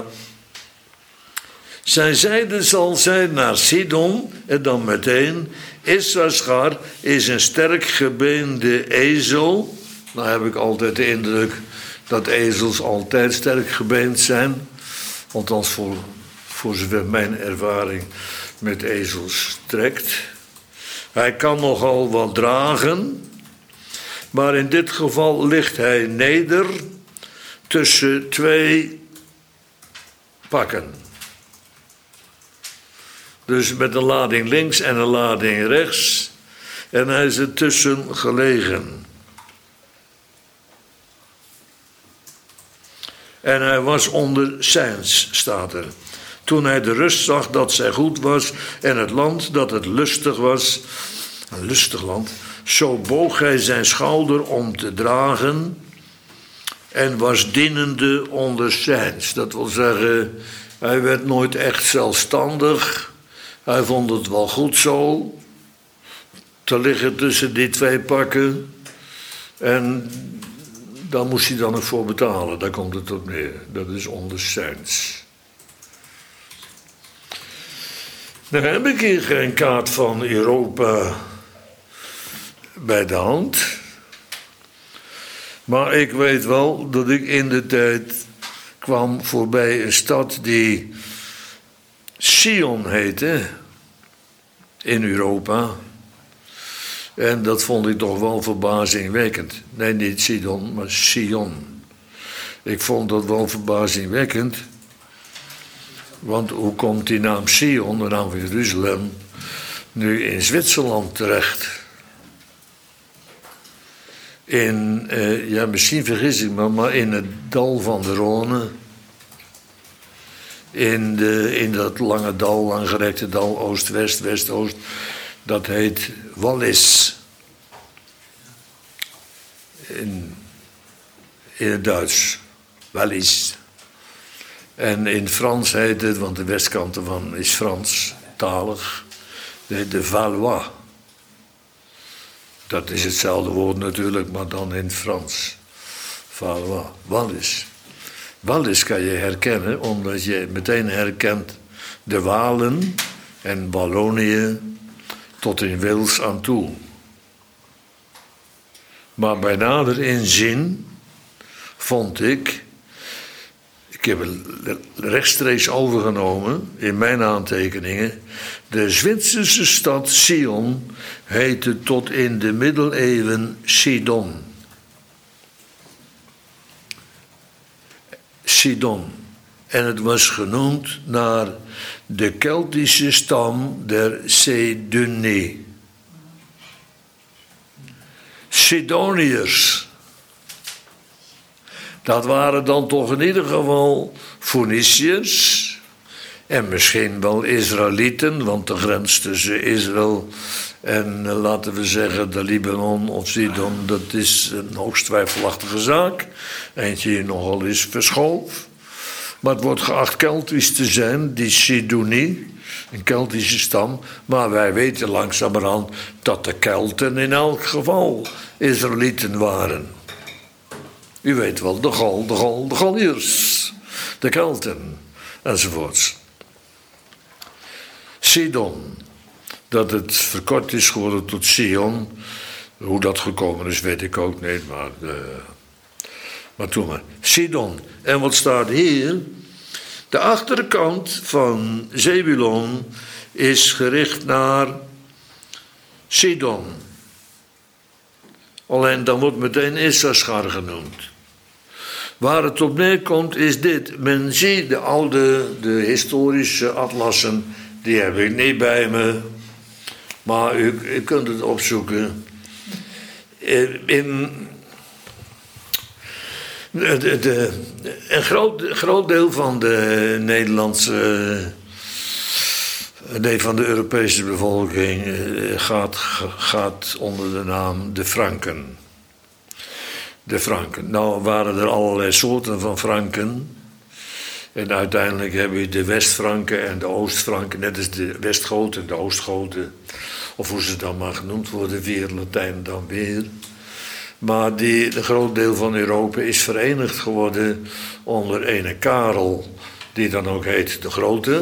Zijn zijde zal zijn naar Sidon, en dan meteen, Issachar is een sterk gebeende ezel. Nou heb ik altijd de indruk dat ezels altijd sterk gebeend zijn. Althans voor zover mijn ervaring met ezels trekt. Hij kan nogal wat dragen, maar in dit geval ligt hij neder tussen twee pakken. Dus met een lading links en een lading rechts. En hij is ertussen gelegen. En hij was onder zijns, staat er. Toen hij de rust zag dat zij goed was en het land dat het lustig was, een lustig land, zo boog hij zijn schouder om te dragen en was dienende onder zijns. Dat wil zeggen, hij werd nooit echt zelfstandig. Hij vond het wel goed zo, te liggen tussen die twee pakken. En daar moest hij dan ook voor betalen, daar komt het op neer. Dat is onder zijns. Dan heb ik hier geen kaart van Europa bij de hand. Maar ik weet wel dat ik in de tijd kwam voorbij een stad die Sion heette in Europa. En dat vond ik toch wel verbazingwekkend. Nee, niet Sidon, maar Sion. Ik vond dat wel verbazingwekkend. Want hoe komt die naam Sion, de naam van Jeruzalem, nu in Zwitserland terecht? Ja, misschien vergis ik me, maar in het dal van de Rhône. In dat lange dal, langgerekte dal, oost-west, west-oost. Dat heet Wallis. In het Duits. Wallis. En in Frans heet het, want de westkant ervan is Frans, talig. De Valois. Dat is hetzelfde woord natuurlijk, maar dan in Frans. Valois. Wallis. Wallis kan je herkennen, omdat je meteen herkent de Walen en Wallonië tot in Wales aan toe. Maar bij nader inzien vond ik heb het rechtstreeks overgenomen in mijn aantekeningen, de Zwitserse stad Sion heette tot in de middeleeuwen Sidon. Sidon. En het was genoemd naar de Keltische stam der Seduni. Sidoniërs. Dat waren dan toch in ieder geval Phoeniciërs. En misschien wel Israëlieten, want de grens tussen Israël en, laten we zeggen, de Libanon of Sidon, dat is een hoogst twijfelachtige zaak. Eentje die nogal is verschoof. Maar het wordt geacht Keltisch te zijn, die Sidoni, een Keltische stam. Maar wij weten langzamerhand dat de Kelten in elk geval Israëlieten waren. U weet wel, de Galliërs, de Kelten, enzovoorts. Sidon, dat het verkort is geworden tot Sion. Hoe dat gekomen is, weet ik ook niet, maar toen maar. Sidon. En wat staat hier? De achterkant van Zebulon is gericht naar Sidon. Alleen dan wordt meteen Issachar genoemd. Waar het op neerkomt is dit. Men ziet de historische atlassen, die heb ik niet bij me. Maar u kunt het opzoeken. Een groot deel van de Nederlandse, van de Europese bevolking gaat onder de naam de Franken. De Franken. Nou waren er allerlei soorten van Franken. En uiteindelijk heb je de West-Franken en de Oost-Franken, net als de Westgoten en de Oostgoten. Of hoe ze dan maar genoemd worden, via Latijn dan weer. Maar een groot deel van Europa is verenigd geworden onder ene Karel, die dan ook heet de Grote.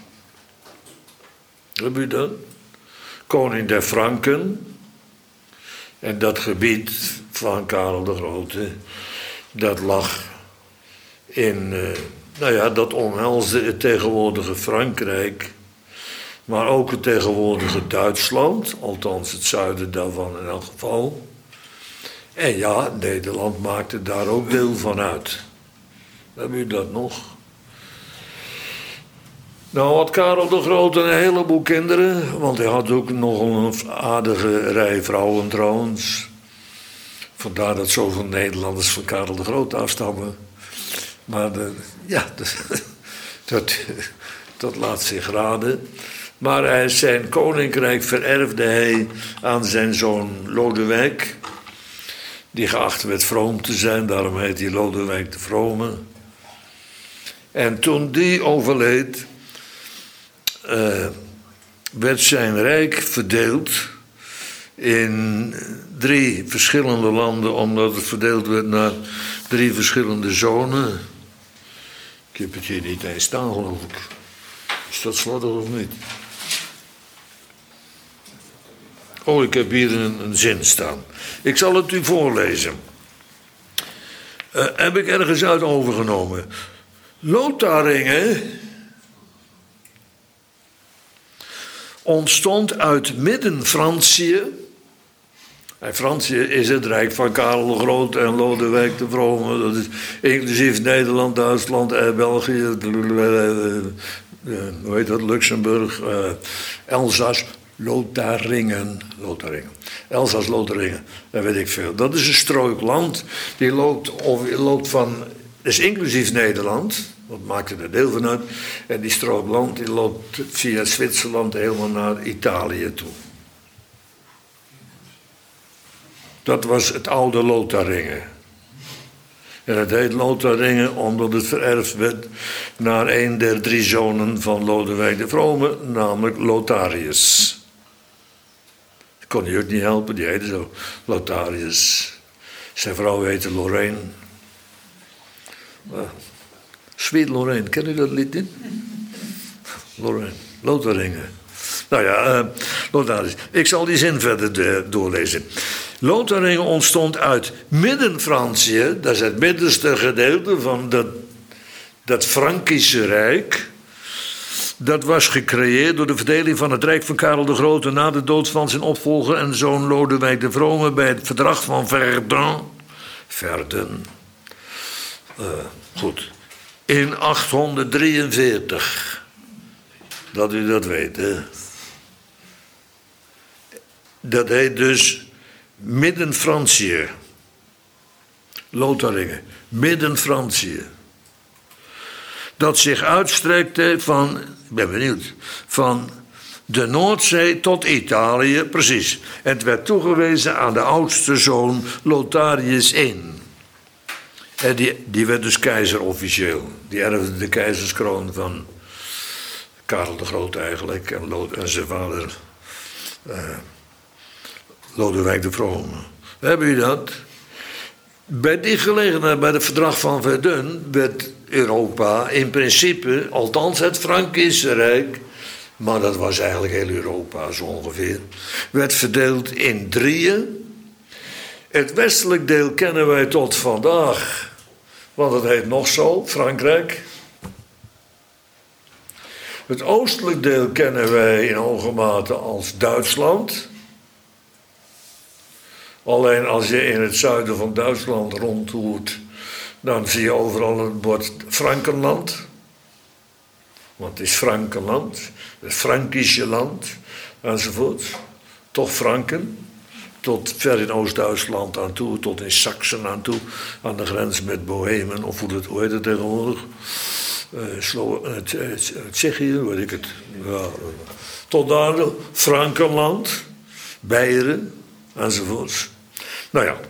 Heb je dat? Koning der Franken. En dat gebied van Karel de Grote, dat lag in, dat omhelsde het tegenwoordige Frankrijk, maar ook het tegenwoordige Duitsland, althans het zuiden daarvan in elk geval. En ja, Nederland maakte daar ook deel van uit. Heb u dat nog? Nou had Karel de Grote een heleboel kinderen, want hij had ook nog een aardige rij vrouwen trouwens. Vandaar dat zoveel Nederlanders van Karel de Grote afstammen. Maar dat laat zich raden. Maar zijn koninkrijk vererfde hij aan zijn zoon Lodewijk, die geacht werd vroom te zijn, daarom heet hij Lodewijk de Vrome. En toen die overleed, werd zijn rijk verdeeld in 3 verschillende landen, omdat het verdeeld werd naar 3 verschillende zonen. Ik heb het hier niet eens staan, geloof ik. Is dat slordig of niet? Oh, ik heb hier een zin staan. Ik zal het u voorlezen. Heb ik ergens uit overgenomen. Lotharingen ontstond uit Midden-Francië. En Francië is het rijk van Karel de Grote en Lodewijk de Vrome. Dat is inclusief Nederland, Duitsland, België, hoe heet dat, Luxemburg, Elzas, Lotharingen. Elzas, Lotharingen, dat weet ik veel. Dat is een strook land, die loopt van, dat is inclusief Nederland, dat maakt er deel van uit. En die strook land die loopt via Zwitserland helemaal naar Italië toe. Dat was het oude Lotharingen. En het heet Lotharingen omdat het vererfd werd naar een der 3 zonen van Lodewijk de Vrome, namelijk Lotharius. Dat kon hij ook niet helpen, die heette zo Lotharius. Zijn vrouw heette Lorraine. Sweet Lorraine, ken u dat lied niet? Lorraine, Lotharingen. Nou ja, Lotharingen. Ik zal die zin verder doorlezen. Lotharingen ontstond uit Midden-Francië, dat is het middenste gedeelte van dat Frankische Rijk. Dat was gecreëerd door de verdeling van het Rijk van Karel de Grote na de dood van zijn opvolger en zoon Lodewijk de Vrome bij het verdrag van Verdun. Goed. In 843. Dat u dat weet, hè. Dat heet dus Midden-Francië. Lotharingen. Midden-Francië. Dat zich uitstrekte van, ik ben benieuwd, van de Noordzee tot Italië, precies. En het werd toegewezen aan de oudste zoon Lotharius I. En die werd dus keizer officieel. Die erfde de keizerskroon van Karel de Grote eigenlijk en zijn vader Lodewijk de Vrome. Hebben jullie dat? Bij die gelegenheid, bij het verdrag van Verdun, werd Europa in principe, althans het Frankische Rijk, maar dat was eigenlijk heel Europa zo ongeveer, werd verdeeld in drieën. Het westelijk deel kennen wij tot vandaag, want het heet nog zo, Frankrijk. Het oostelijk deel kennen wij in hoge mate als Duitsland. Alleen als je in het zuiden van Duitsland rondtoert, dan zie je overal het bord Frankenland. Want het is Frankenland, het Frankische land, enzovoort. Toch Franken, tot ver in Oost-Duitsland aan toe, tot in Saksen aan toe, aan de grens met Bohemen, of hoe heet het tegenwoordig? Tsjechië, weet ik het. Ja, tot daar, Frankenland, Beieren, enzovoort. Nou ja,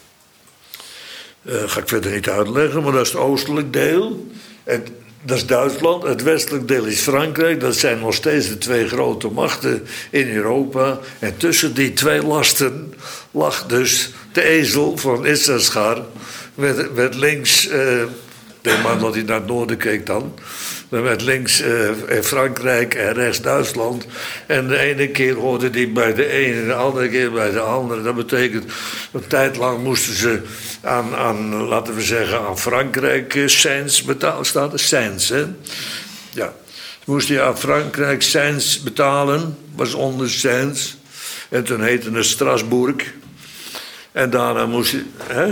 ga ik verder niet uitleggen, maar dat is het oostelijk deel. Dat is Duitsland. Het westelijk deel is Frankrijk. Dat zijn nog steeds de twee grote machten in Europa. En tussen die twee lasten lag dus de ezel van Issachar. Met links, denk maar dat hij naar het noorden keek dan. Met links Frankrijk en rechts Duitsland. En de ene keer hoorde die bij de ene en de andere keer bij de andere. Dat betekent, een tijd lang moesten ze aan laten we zeggen, aan Frankrijk cents betalen. Staat er cents, hè? Ja. Moest je aan Frankrijk cents betalen, was onder cents. En toen heette het Strasbourg. En daarna moest je, hè?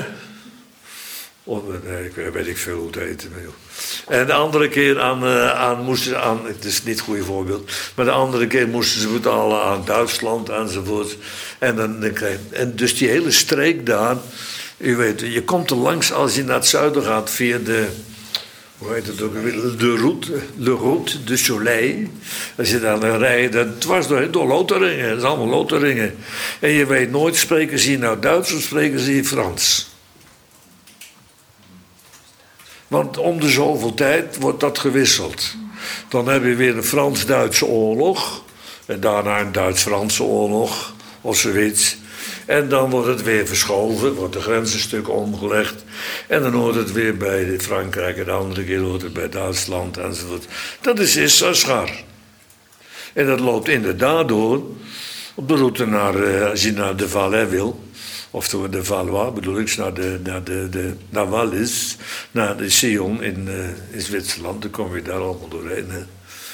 Nee, weet ik veel hoe het heette. En de andere keer het is niet een goed voorbeeld, maar de andere keer moesten ze betalen aan Duitsland enzovoort. En dus die hele streek daar, u weet, je komt er langs als je naar het zuiden gaat via de, hoe heet het ook weer, de Route de Soleil. Als je daar dan rijdt, dwars door Lotharingen, dat is allemaal Lotharingen. En je weet nooit, spreken ze hier nou Duits of spreken ze hier Frans? Want om de zoveel tijd wordt dat gewisseld. Dan heb je weer een Frans-Duitse oorlog. En daarna een Duits-Franse oorlog. Of zoiets. En dan wordt het weer verschoven. Wordt de grens een stuk omgelegd. En dan hoort het weer bij Frankrijk. En de andere keer hoort het bij Duitsland enzovoort. Dat is Issachar. En dat loopt inderdaad door. Op de route als je naar de Valais wil. Of de Valois bedoel ik, naar Wallis, naar de Sion in Zwitserland. Dan kom je daar allemaal doorheen. Hè.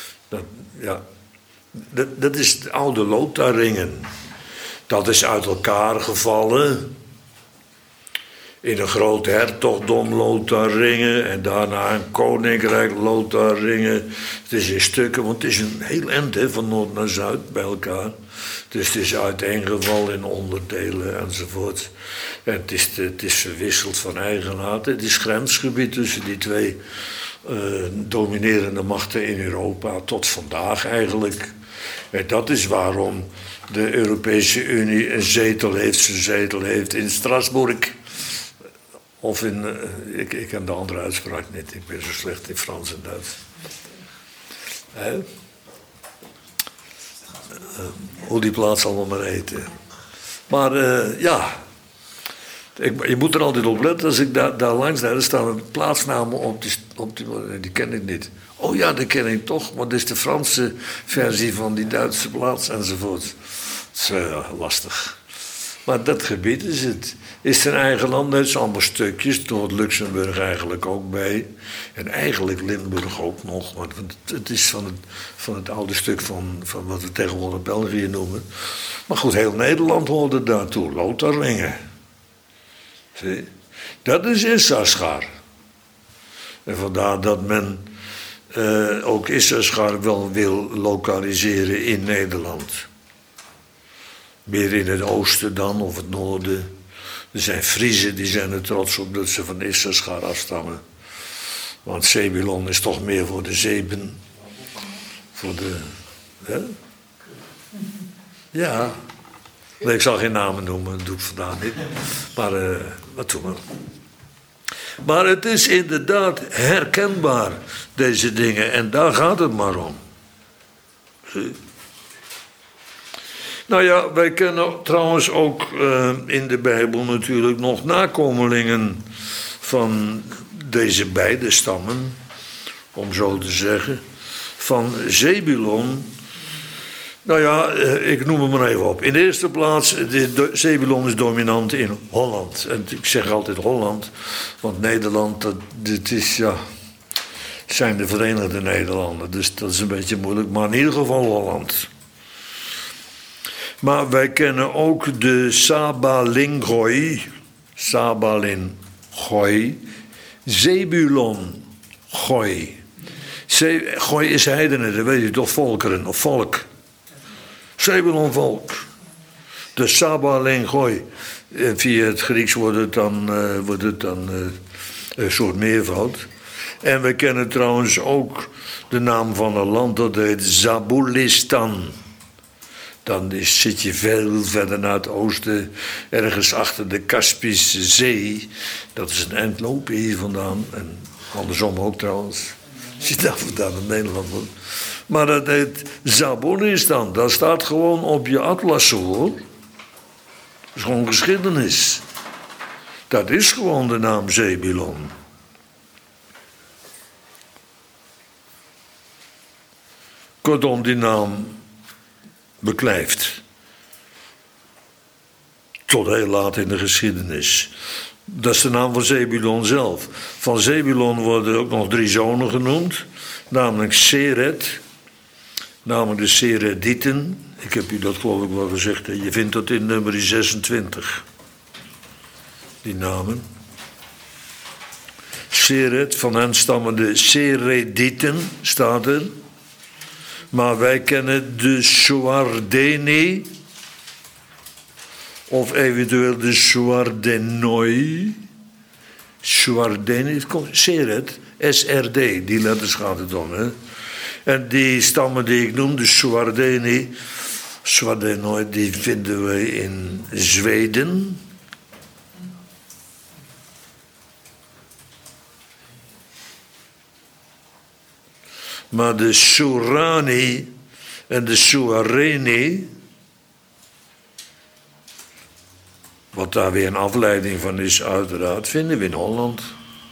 Dat is het oude Lotharingen. Dat is uit elkaar gevallen in een groot hertogdom Lotharingen en daarna een koninkrijk Lotharingen. Het is in stukken, want het is een heel eind van noord naar zuid bij elkaar. Dus het is uiteengevallen in onderdelen enzovoort. En het is verwisseld van eigenaar. Het is grensgebied tussen die twee dominerende machten in Europa tot vandaag eigenlijk. En dat is waarom de Europese Unie een zetel heeft in Strasbourg. Of in, ik ken de andere uitspraak niet, ik ben zo slecht in Frans en Duits. Hoe die plaats allemaal maar heet. Maar ja, Je moet er altijd op letten, als ik daar langs rijd, er staan plaatsnamen op die ken ik niet. Oh ja, die ken ik toch, maar dat is de Franse versie van die Duitse plaats enzovoort. Dat is lastig. Maar dat gebied is het. Is zijn eigen land, net allemaal stukjes, Noord-Luxemburg eigenlijk ook bij. En eigenlijk Limburg ook nog, want het is van het oude stuk van wat we tegenwoordig België noemen. Maar goed, heel Nederland hoorde daartoe, Lotharingen. Zie? Dat is Issachar. En vandaar dat men ook Issachar wel wil lokaliseren in Nederland. Meer in het oosten dan, of het noorden. Er zijn Friezen die zijn er trots op dat ze van Issachar afstammen. Want Zebulon is toch meer voor de Zeben. Voor de... Hè? Ja. Nee, ik zal geen namen noemen, dat doe ik vandaag niet. Maar wat doen we? Maar het is inderdaad herkenbaar, deze dingen. En daar gaat het maar om. Zie? Nou ja, wij kennen trouwens ook in de Bijbel natuurlijk nog nakomelingen van deze beide stammen, om zo te zeggen, van Zebulon. Nou ja, ik noem hem maar even op. In de eerste plaats, Zebulon is dominant in Holland. En ik zeg altijd Holland, want Nederland, dit is ja, zijn de Verenigde Nederlanden. Dus dat is een beetje moeilijk, maar in ieder geval Holland. Maar wij kennen ook de Sabalingoi, Zebulon, Gooi. Gooi is heidenen, dat weet je toch, volkeren of volk. Zebulon volk. De Sabalingoi. Via het Grieks wordt het dan een soort meervoud. En we kennen trouwens ook de naam van een land dat heet Zabulistan. Dan zit je veel verder naar het oosten, ergens achter de Kaspische Zee. Dat is een eindlopen hier vandaan. En andersom ook trouwens. Als je daar vandaan in Nederland wordt. Maar dat heet Zabulistan. Dat staat gewoon op je atlas hoor. Dat is gewoon geschiedenis. Dat is gewoon de naam Zebulon. Kortom, die naam beklijft. Tot heel laat in de geschiedenis. Dat is de naam van Zebulon zelf. Van Zebulon worden ook nog 3 zonen genoemd. Namelijk Seret. Namelijk de Seredieten. Ik heb u dat geloof ik wel gezegd. Je vindt dat in nummer 26. Die namen. Seret, van hen stammen de Seredieten, staat er. Maar wij kennen de Soardeni. Of eventueel de Soardenoi. Soardeni, Seret, SRD, die letters gaat het om. Hè? En die stammen die ik noem, de Soardeni, Soardenoi, die vinden we in Zweden. Maar de Soerani en de Soareni, wat daar weer een afleiding van is uiteraard, vinden we in Holland.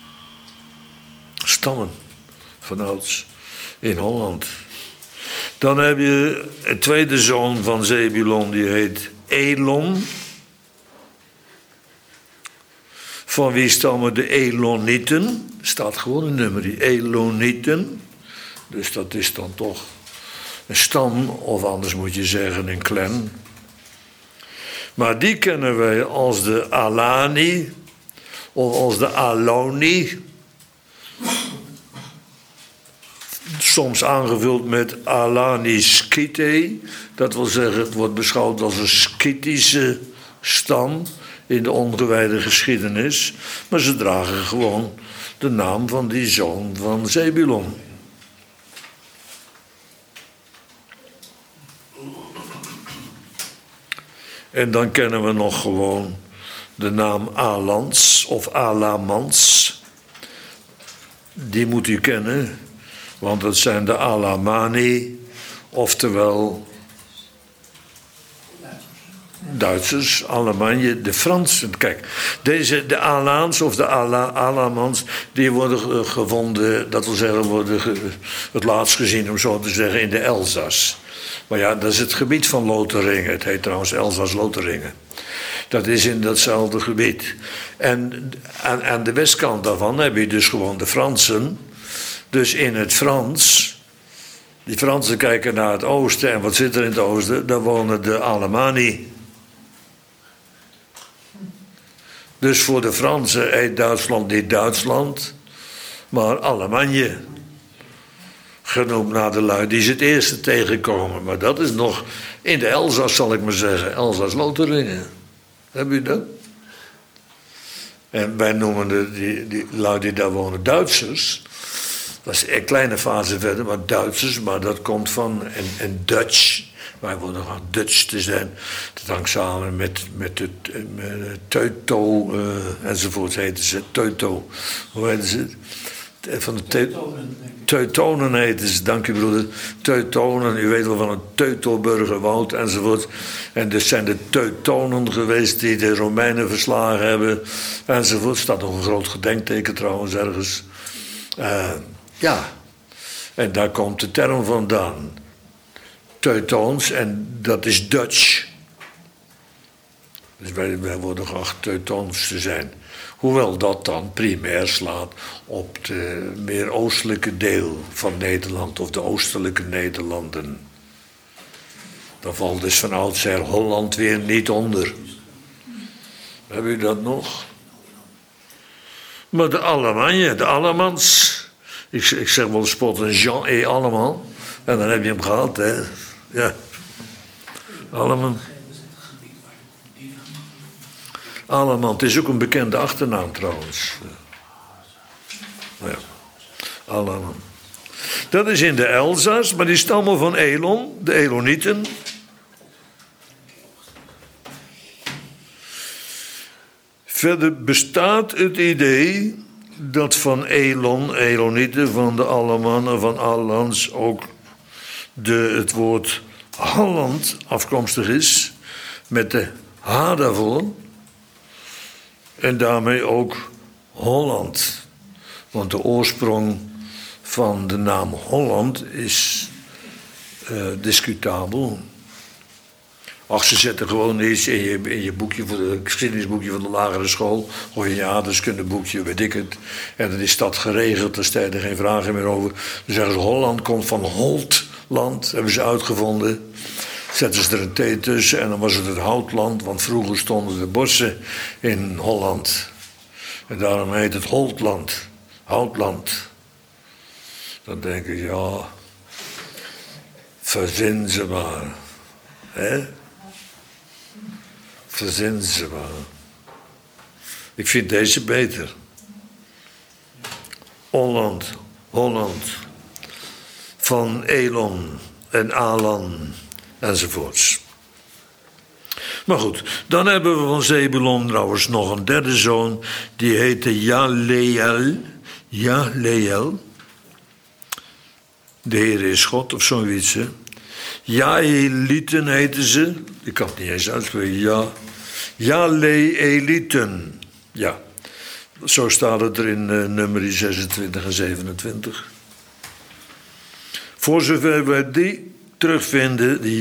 Stammen vanouds in Holland. Dan heb je een tweede zoon van Zebulon, die heet Elon. Van wie stammen de Elonieten? Staat gewoon een nummer, die Elonieten. Dus dat is dan toch een stam, of anders moet je zeggen een clan. Maar die kennen wij als de Alani, of als de Aloni. Soms aangevuld met Alani Skite. Dat wil zeggen, het wordt beschouwd als een Skitische stam in de ongewijde geschiedenis. Maar ze dragen gewoon de naam van die zoon van Zebulon. En dan kennen we nog gewoon de naam Alans of Alamans. Die moet u kennen, want dat zijn de Alamani, oftewel Duitsers, Allemagne, de Fransen. Kijk, de Alaans of de Alamans, die worden gevonden, dat wil zeggen, worden het laatst gezien, om zo te zeggen, in de Elzas. Maar ja, dat is het gebied van Lotharingen. Het heet trouwens Elzas-Lotharingen. Dat is in datzelfde gebied. En aan de westkant daarvan heb je dus gewoon de Fransen. Dus in het Frans, die Fransen kijken naar het oosten. En wat zit er in het oosten? Daar wonen de Alemanni. Dus voor de Fransen heet Duitsland niet Duitsland, maar Allemagne. Genoemd naar de lui die ze het eerste tegenkomen. Maar dat is nog in de Elzas, zal ik maar zeggen. Elzas-Lotharingen. Heb je dat? En wij noemen die lui die daar wonen Duitsers. Dat is een kleine fase verder, maar Duitsers. Maar dat komt van en Dutch. Wij worden gewoon Dutch te zijn. Dat hangt samen met de Teuto enzovoort heten ze. Teuto. Hoe heten ze? Van de Teutonen heten ze, dank u broeder. Teutonen, u weet wel van het Teutoburgerwoud enzovoort. En dus zijn de Teutonen geweest die de Romeinen verslagen hebben enzovoort. Er staat nog een groot gedenkteken trouwens ergens. Ja, en daar komt de term vandaan. Teutoons, en dat is Dutch. Dus wij worden geacht Teutoons te zijn. Hoewel dat dan primair slaat op het meer oostelijke deel van Nederland, of de oostelijke Nederlanden. Daar valt dus van oudsher Holland weer niet onder. Heb u dat nog? Maar de Allemagne, de Allemans. Ik zeg wel spotten Jean et Allemand. En dan heb je hem gehad, hè. Ja. Allemand. Allemand, het is ook een bekende achternaam trouwens. Ja. Allemand. Dat is in de Elzas, maar die stammen van Elon, de Elonieten. Verder bestaat het idee dat van Elonieten, van de Allemannen, van Allands ook het woord Holland afkomstig is, met de H daarvoor. En daarmee ook Holland. Want de oorsprong van de naam Holland is discutabel. Ach, ze zetten gewoon iets in je boekje, voor het geschiedenisboekje van de lagere school, of in je aardrijkskundeboekje, weet ik het. En dan is dat geregeld, daar stel je er geen vragen meer over. Dan zeggen ze, Holland komt van Holtland, hebben ze uitgevonden. Zetten ze er een T tussen en dan was het Houtland, want vroeger stonden de bossen in Holland. En daarom heet het Holtland, Houtland. Dan denk ik, ja, verzin ze maar. Hè? Verzin ze maar. Ik vind deze beter. Holland, Holland. Van Elon en Alan enzovoorts. Maar goed, dan hebben we van Zebulon trouwens nog een derde zoon. Die heette Jaleel. Jaleel. De Heer is God of zoiets. Hè? Jaelieten heten ze. Ik kan het niet eens uitspreken. Jaleelieten. Ja. Zo staat het er in nummer 26 en 27. Voor zover wij die terugvinden, de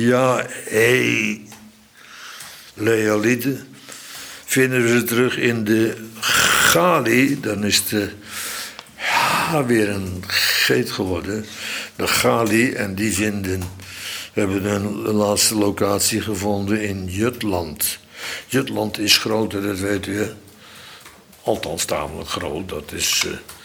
Jaelieten, vinden we ze terug in de Gali. Dan is de weer een geet geworden. De Gali, en die hebben een laatste locatie gevonden in Jutland. Jutland is groter, dat weet u. Hè? Althans tamelijk groot. Dat is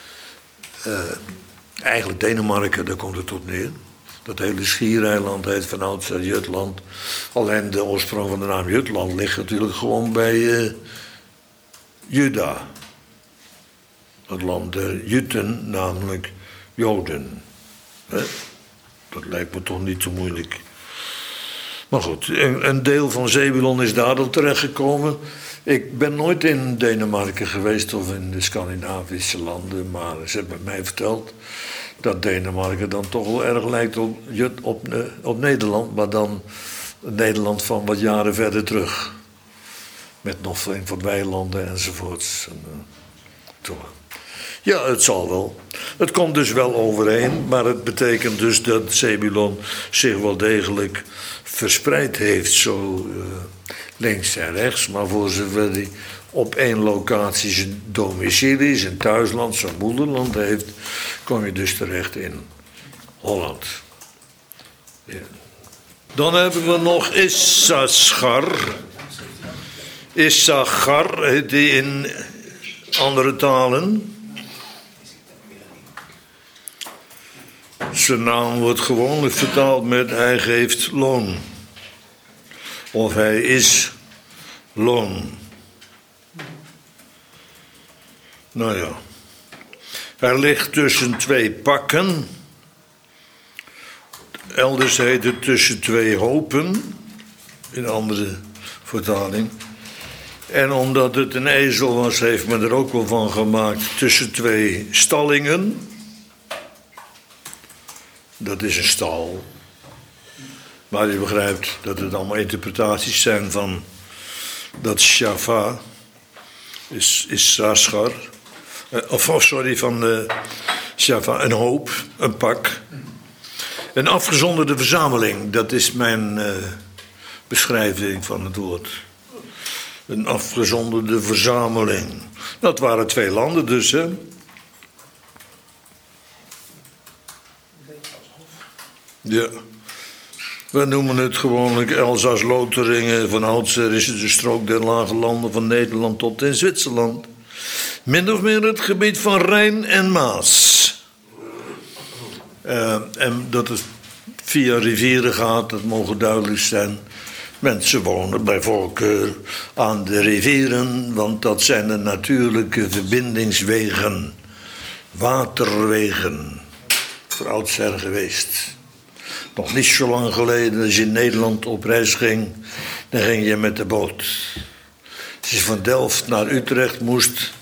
eigenlijk Denemarken, daar komt het op neer. Dat hele schiereiland heet van oudsher Jutland. Alleen de oorsprong van de naam Jutland ligt natuurlijk gewoon bij Juda. Het land der Jutten, namelijk Joden. Hè? Dat lijkt me toch niet zo moeilijk. Maar goed, een deel van Zebulon is daardoor terechtgekomen. Ik ben nooit in Denemarken geweest of in de Scandinavische landen, maar ze hebben mij verteld dat Denemarken dan toch wel erg lijkt op Nederland, maar dan het Nederland van wat jaren verder terug. Met nog flink wat weilanden enzovoorts. Ja, het zal wel. Het komt dus wel overeen, maar het betekent dus dat Zebulon zich wel degelijk verspreid heeft, zo links en rechts. Maar voor zover hij op één locatie zijn domicilie, zijn thuisland, zijn moederland heeft, kom je dus terecht in Holland. Ja. Dan hebben we nog Issachar. Issachar heet die in andere talen. Zijn naam wordt gewoonlijk vertaald met hij geeft loon. Of hij is loon. Nou ja. Hij ligt tussen twee pakken. Elders heet het tussen twee hopen. In andere vertaling. En omdat het een ezel was, heeft men er ook wel van gemaakt tussen twee stallingen. Dat is een stal. Maar je begrijpt dat het allemaal interpretaties zijn van dat Shava is Saschar. Van Shava, een hoop, een pak. Een afgezonderde verzameling, dat is mijn beschrijving van het woord. Een afgezonderde verzameling. Dat waren twee landen dus, hè. Ja. We noemen het gewoonlijk Elzas-Lotharingen. Van oudsher is het de strook der lage landen van Nederland tot in Zwitserland. Min of meer het gebied van Rijn en Maas. En dat het via rivieren gaat, dat mogen duidelijk zijn. Mensen wonen bij voorkeur aan de rivieren, want dat zijn de natuurlijke verbindingswegen. Waterwegen. Voor oudsher geweest. Nog niet zo lang geleden, als je in Nederland op reis ging, dan ging je met de boot. Als je van Delft naar Utrecht moest,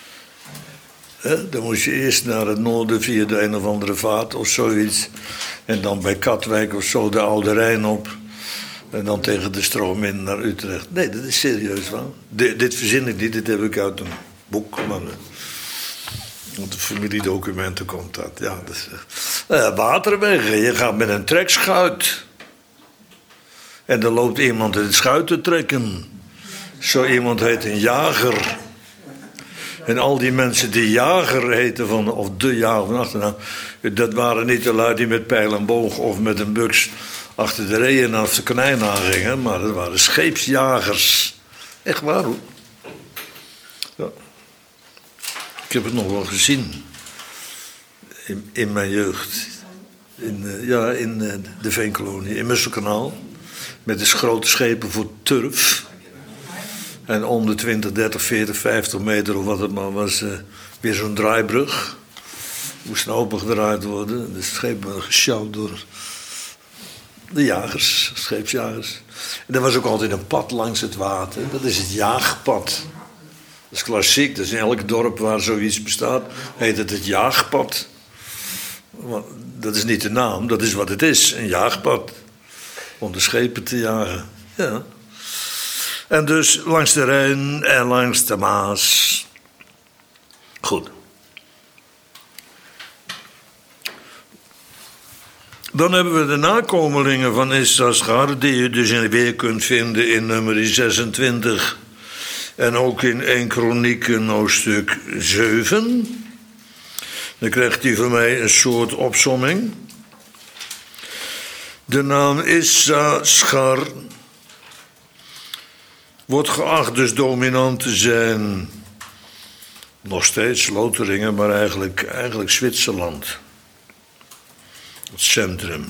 dan moest je eerst naar het noorden via de een of andere vaart of zoiets. En dan bij Katwijk of zo de Oude Rijn op. En dan tegen de stroom in naar Utrecht. Nee, dat is serieus wel. Dit verzin ik niet, dit heb ik uit een boek. Maar, want de familiedocumenten komt dat. Ja, dus, waterwegen. Je gaat met een trekschuit. En er loopt iemand het schuit te trekken. Zo iemand heet een jager. En al die mensen die jager heten, of de jager van achternaam, dat waren niet de lui die met pijl en boog of met een buks achter de reeën naar de konijn aangingen, maar dat waren scheepsjagers. Echt waar hoor. Ja. Ik heb het nog wel gezien. In mijn jeugd. In de Veenkolonie, in Musselkanaal. Met de grote schepen voor turf. En om de 20, 30, 40, 50 meter of wat het maar was, weer zo'n draaibrug. Moest opengedraaid worden. De schepen werden gesjouwd door de jagers, scheepsjagers. En er was ook altijd een pad langs het water. Dat is het jaagpad. Dat is klassiek. Dat is in elk dorp waar zoiets bestaat, heet het jaagpad. Want dat is niet de naam, dat is wat het is. Een jaagpad. Om de schepen te jagen. Ja. En dus langs de Rijn en langs de Maas. Goed. Dan hebben we de nakomelingen van Issachar, die je dus weer kunt vinden in nummer 26. En ook in 1 Kronieken hoofdstuk 7. Dan krijgt u van mij een soort opsomming. De naam Issachar wordt geacht dus dominant te zijn. Nog steeds Lotharingen, maar eigenlijk Zwitserland. Het centrum.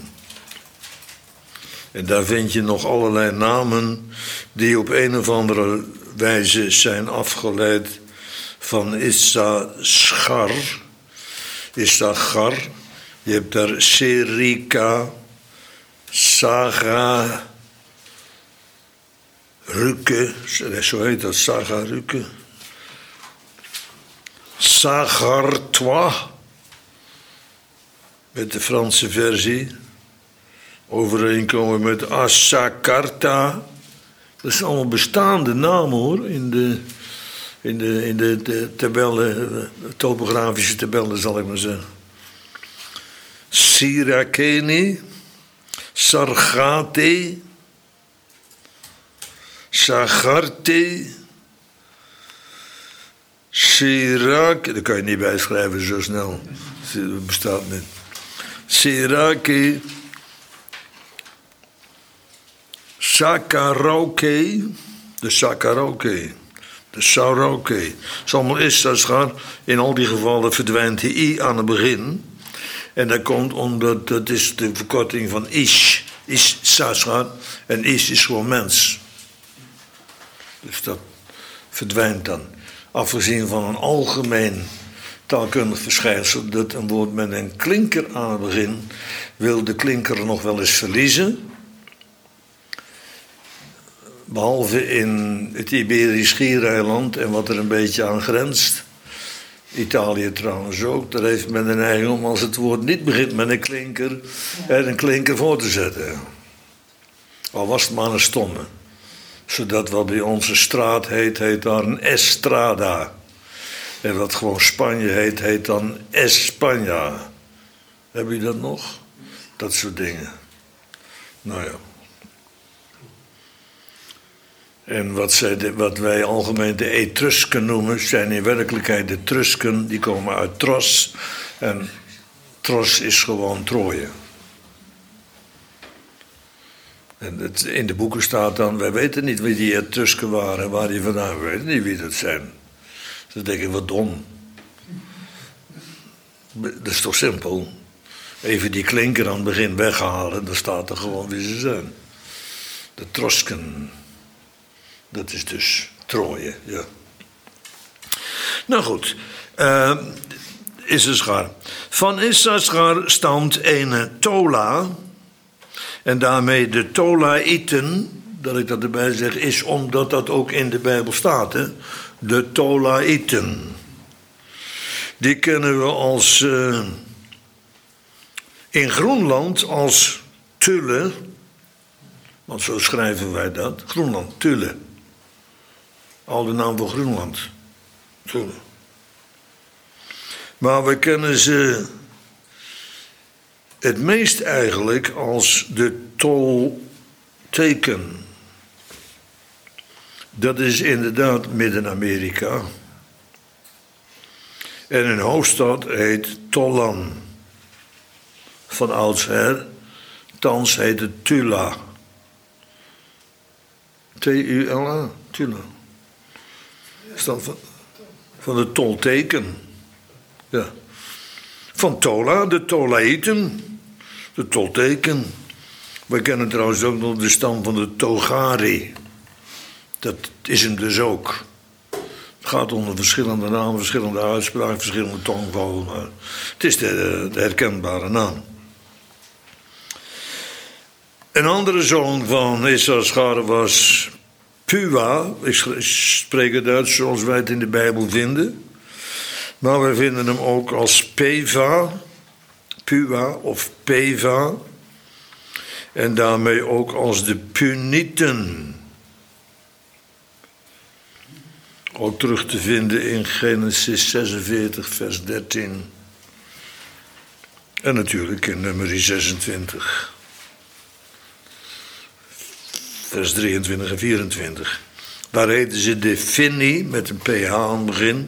En daar vind je nog allerlei namen die op een of andere wijze zijn afgeleid van Issachar. Issachar. Je hebt daar Serika, Saga, Rukke, zo heet dat, Saga Rukke. Sagartois, met de Franse versie. overeenkomen met Asakarta. Dat zijn allemaal bestaande namen hoor, in de tabellen, topografische tabellen zal ik maar zeggen. Sirakeni, Sargate, Sagarte, Sirake, dat kan je niet bijschrijven zo snel, dat bestaat niet. Sirake, Sakarauke, de Sakarauke, de Sauroke. Het is allemaal Issachar. In al die gevallen verdwijnt de I aan het begin. En dat komt omdat dat is de verkorting van Ish. Issachar. En Ish is gewoon mens. Dus dat verdwijnt dan. Afgezien van een algemeen taalkundig verschijnsel, dat een woord met een klinker aan het begin wil de klinker nog wel eens verliezen. Behalve in het Iberisch Schiereiland en wat er een beetje aan grenst. Italië trouwens ook. Daar heeft men de neiging om als het woord niet begint met een klinker, er een klinker voor te zetten. Al was het maar een stomme. Zodat wat bij onze straat heet daar een Estrada. En wat gewoon Spanje heet dan España. Heb je dat nog? Dat soort dingen. Nou ja. En wat wij algemeen de Etrusken noemen, zijn in werkelijkheid de Trusken, die komen uit Tros. En Tros is gewoon Troje. En in de boeken staat dan, wij weten niet wie die Etrusken waren en waar die vandaan, we weten niet wie dat zijn. Dus dan denk ik, wat dom. Dat is toch simpel? Even die klinker aan het begin weghalen, dan staat er gewoon wie ze zijn. De Trosken. Dat is dus Troje, ja. Nou goed, Issachar. Van Issachar stamt ene Tola. En daarmee de Tolaïten, dat ik dat erbij zeg, is omdat dat ook in de Bijbel staat. Hè? De Tolaïten. Die kennen we als in Groenland als Tulle. Want zo schrijven wij dat. Groenland, Tulle. Oude naam voor Groenland. Tulle. Maar we kennen ze het meest eigenlijk als de Tolteken. Dat is inderdaad Midden-Amerika. En hun hoofdstad heet Tollan. Van oudsher. Thans heet het Tula. T-U-L-A. Tula. Stand van de Tolteken. Ja. Van Tola, de Tolaïten. De Tolteken. We kennen trouwens ook nog de stam van de Togari. Dat is hem dus ook. Het gaat onder verschillende namen, verschillende uitspraken, verschillende tongval. Maar het is de herkenbare naam. Een andere zoon van Issachar was Pua. Ik spreek het uit zoals wij het in de Bijbel vinden. Maar we vinden hem ook als Peva. Pua of Peva. En daarmee ook als de Punieten. Ook terug te vinden in Genesis 46, vers 13. En natuurlijk in Numeri 26. Vers 23 en 24. Daar heten ze de Finni, met een PH aan het begin.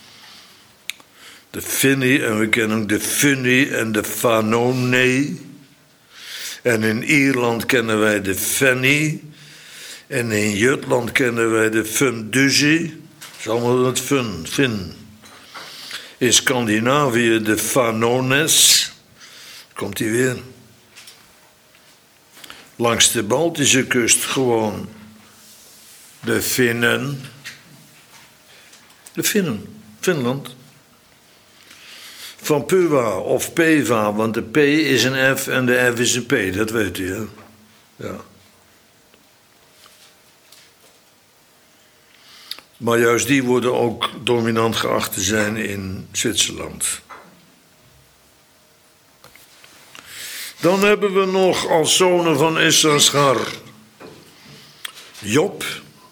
De Finni, en we kennen ook de Funni en de Fanone. En in Ierland kennen wij de Fenni. En in Jutland kennen wij de Funduzi. Dat is allemaal het Fin. In Scandinavië de Fanones. Komt hij weer. Langs de Baltische kust gewoon de Finnen. De Finnen, Finland. Van Pua of Peva, want de P is een F en de F is een P, dat weet u, hè? Ja. Maar juist die worden ook dominant geacht te zijn in Zwitserland. Dan hebben we nog als zonen van Issachar Job.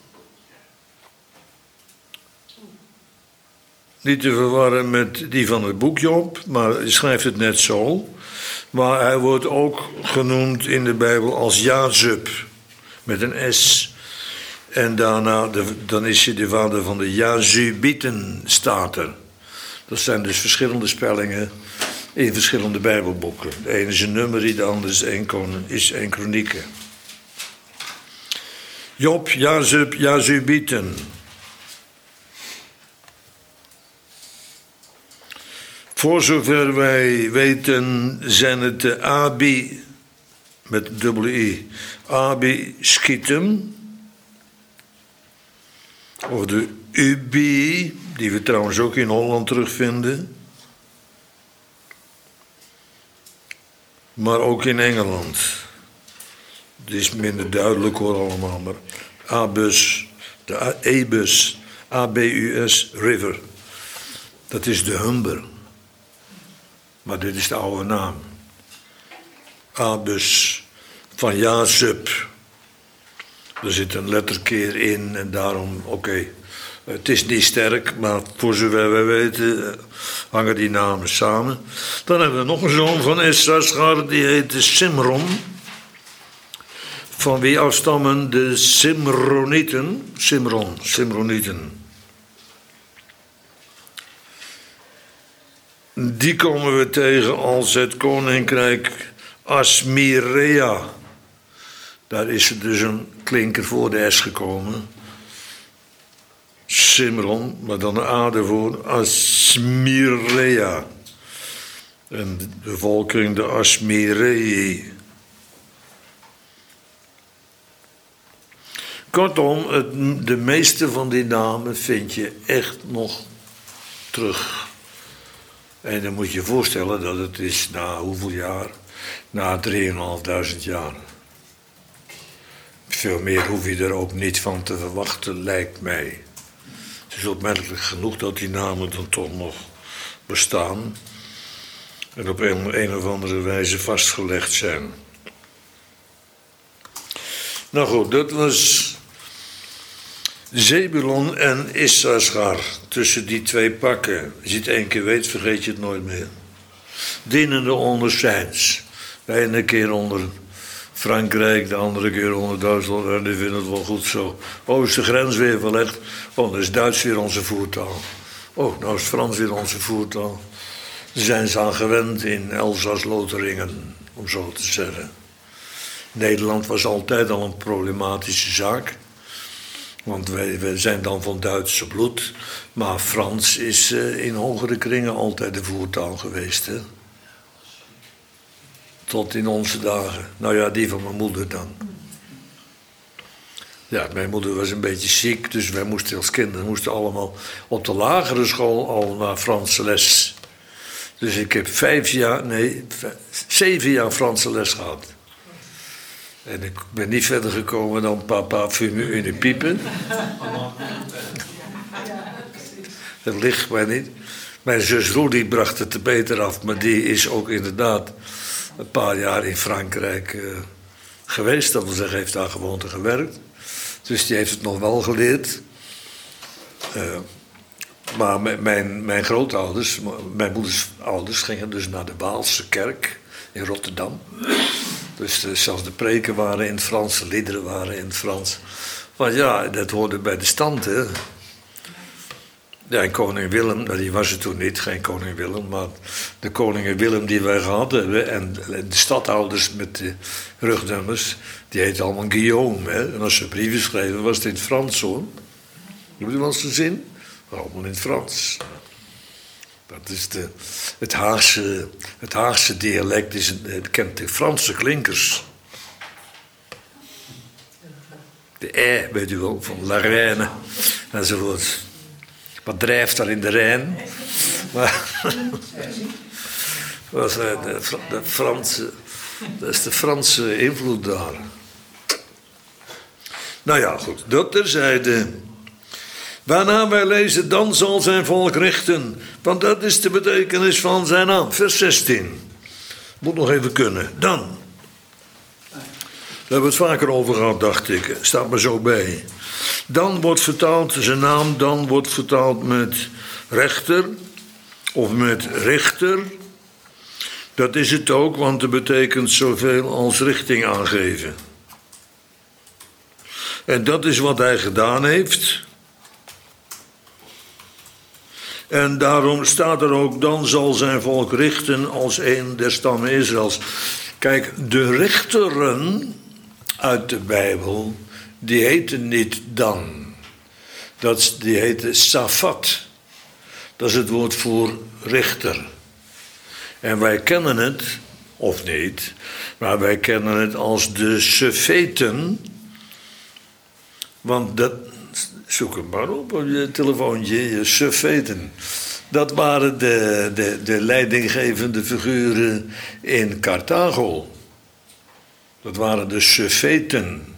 Niet te verwarren met die van het boek Job, maar hij schrijft het net zo. Maar hij wordt ook genoemd in de Bijbel als Jazub, met een S. En daarna, dan is hij de vader van de Jazubieten, staat er. Dat zijn dus verschillende spellingen in verschillende Bijbelboeken. De ene is een nummerie, de andere is 1 Kronieken. Job, Jazub, Jazubieten. Voor zover wij weten zijn het de Abi, met dubbele I, Abi Schittim. Of de Ubi, die we trouwens ook in Holland terugvinden. Maar ook in Engeland. Het is minder duidelijk hoor allemaal, maar Abus, de Ebus, A-B-U-S, River. Dat is de Humber. Maar dit is de oude naam. Abus van Jazub. Er zit een letterkeer in en daarom, oké. Het is niet sterk, maar voor zover wij weten hangen die namen samen. Dan hebben we nog een zoon van Issachar, die heet Simron. Van wie afstammen de Simronieten. Simronieten. Die komen we tegen als het koninkrijk Asmirea. Daar is er dus een klinker voor de S gekomen. Simron, maar dan een A ervoor, Asmirea. En de bevolking de Asmirei. Kortom, de meeste van die namen vind je echt nog terug. En dan moet je je voorstellen dat het is na hoeveel jaar? Na 3.500 jaar. Veel meer hoef je er ook niet van te verwachten, lijkt mij. Het is opmerkelijk genoeg dat die namen dan toch nog bestaan. En op een of andere wijze vastgelegd zijn. Nou goed, dat was Zebulon en Issachar. Tussen die twee pakken. Als je het 1 keer weet, vergeet je het nooit meer. Dienende onder zijns. De ene keer onder Frankrijk, de andere keer onder Duitsland. En die vinden het wel goed zo. Oh, is de grens weer verlegd? Oh, dan is Duits weer onze voertaal. Oh, nou is Frans weer onze voertaal. Daar zijn ze aan gewend in Elsass-Lotharingen, om zo te zeggen. Nederland was altijd al een problematische zaak. Want wij zijn dan van Duitse bloed. Maar Frans is in hogere kringen altijd de voertaal geweest. Hè? Tot in onze dagen. Nou ja, die van mijn moeder dan. Ja, mijn moeder was een beetje ziek. Dus wij moesten als kinderen allemaal op de lagere school al naar Franse les. Dus ik heb 7 jaar Franse les gehad. En ik ben niet verder gekomen dan papa fume une piepe. Dat ligt mij niet. Mijn zus Rudy bracht het er beter af, maar die is ook inderdaad een paar jaar in Frankrijk geweest. Dat wil zeggen, heeft daar gewoond en gewerkt. Dus die heeft het nog wel geleerd. Maar mijn grootouders, mijn moeders ouders, gingen dus naar de Waalse kerk in Rotterdam. Dus zelfs de preken waren in het Frans, de liederen waren in het Frans. Maar ja, dat hoorde bij de stand, hè. Ja, en koning Willem, nou, die was er toen niet, geen koning Willem, maar de koningen Willem die wij gehad hebben en de stadhouders met de rugnummers, die heten allemaal Guillaume, hè. En als ze brieven schreven, was het in het Frans, hoor. Heb je wel eens gezien? Allemaal in het Frans. Dat is het Haagse dialect, kent de Franse klinkers. De weet u wel, van La Reine enzovoort. Wat drijft daar in de Rijn? Maar was dat is de Franse invloed daar. Nou ja, goed, dat terzijde. Waarna wij lezen, dan zal zijn volk richten. Want dat is de betekenis van zijn naam. Vers 16. Moet nog even kunnen. Dan. Daar hebben we het vaker over gehad, dacht ik. Staat me zo bij. Dan wordt vertaald, zijn naam dan wordt vertaald met rechter of met richter. Dat is het ook, want het betekent zoveel als richting aangeven. En dat is wat hij gedaan heeft. En daarom staat er ook, dan zal zijn volk richten als een der stammen Israëls. Kijk, de richteren uit de Bijbel, die heten niet dan. Die heten Safat. Dat is het woord voor richter. En wij kennen het, of niet, maar wij kennen het als de Sefeten. Want dat, zoek het maar op je telefoontje, je Sefeten. Dat waren de leidinggevende figuren in Carthago. Dat waren de Sefeten.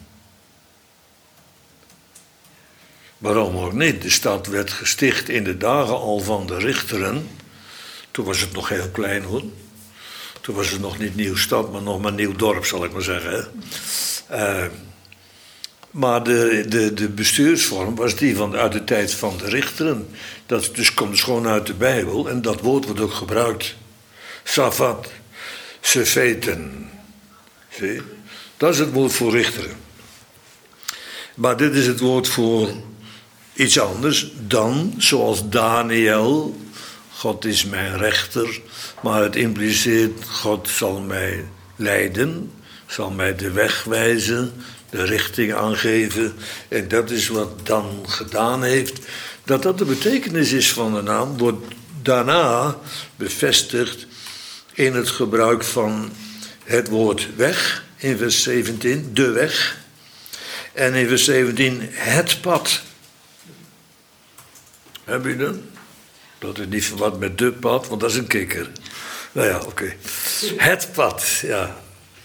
Waarom ook niet? De stad werd gesticht in de dagen al van de richteren. Toen was het nog heel klein hoor. Toen was het nog niet nieuw stad, maar nog maar nieuw dorp, zal ik maar zeggen. Maar de bestuursvorm was die uit de tijd van de richteren. Dat komt dus gewoon uit de Bijbel. En dat woord wordt ook gebruikt. Safat, Sefeten. Zie? Dat is het woord voor richteren. Maar dit is het woord voor iets anders dan, zoals Daniel. God is mijn rechter. Maar het impliceert, God zal mij leiden. Zal mij de weg wijzen. De richting aangeven. En dat is wat dan gedaan heeft. Dat de betekenis is van de naam, wordt daarna bevestigd in het gebruik van het woord weg. In vers 17, de weg. En in vers 17, het pad. Heb je dat? Dat is niet verward met de pad, want dat is een kikker. Nou ja, oké. Het pad, ja.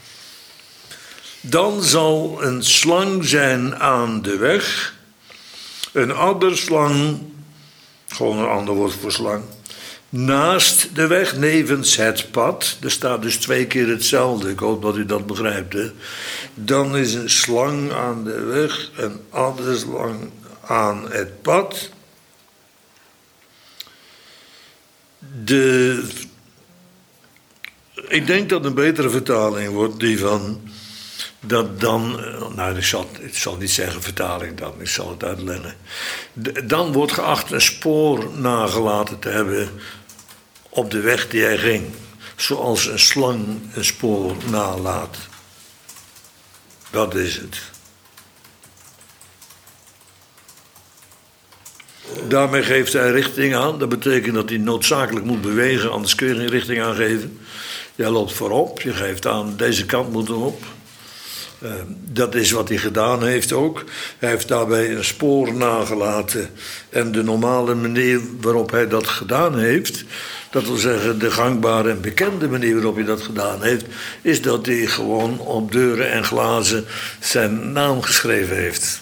Dan zal een slang zijn aan de weg. Een adderslang, gewoon een ander woord voor slang. Naast de weg, nevens het pad. Er staat dus 2 keer hetzelfde. Ik hoop dat u dat begrijpt. Hè? Dan is een slang aan de weg. Een adderslang aan het pad. Ik denk dat een betere vertaling wordt die van... Dat dan, nou ik zal niet zeggen vertaling dan, ik zal het uitleggen. Dan wordt geacht een spoor nagelaten te hebben op de weg die hij ging. Zoals een slang een spoor nalaat. Dat is het. Daarmee geeft hij richting aan. Dat betekent dat hij noodzakelijk moet bewegen, anders kun je geen richting aangeven. Jij loopt voorop, je geeft aan, deze kant moet erop. Dat is wat hij gedaan heeft ook. Hij heeft daarbij een spoor nagelaten. En de normale manier waarop hij dat gedaan heeft... dat wil zeggen de gangbare en bekende manier waarop hij dat gedaan heeft... is dat hij gewoon op deuren en glazen zijn naam geschreven heeft.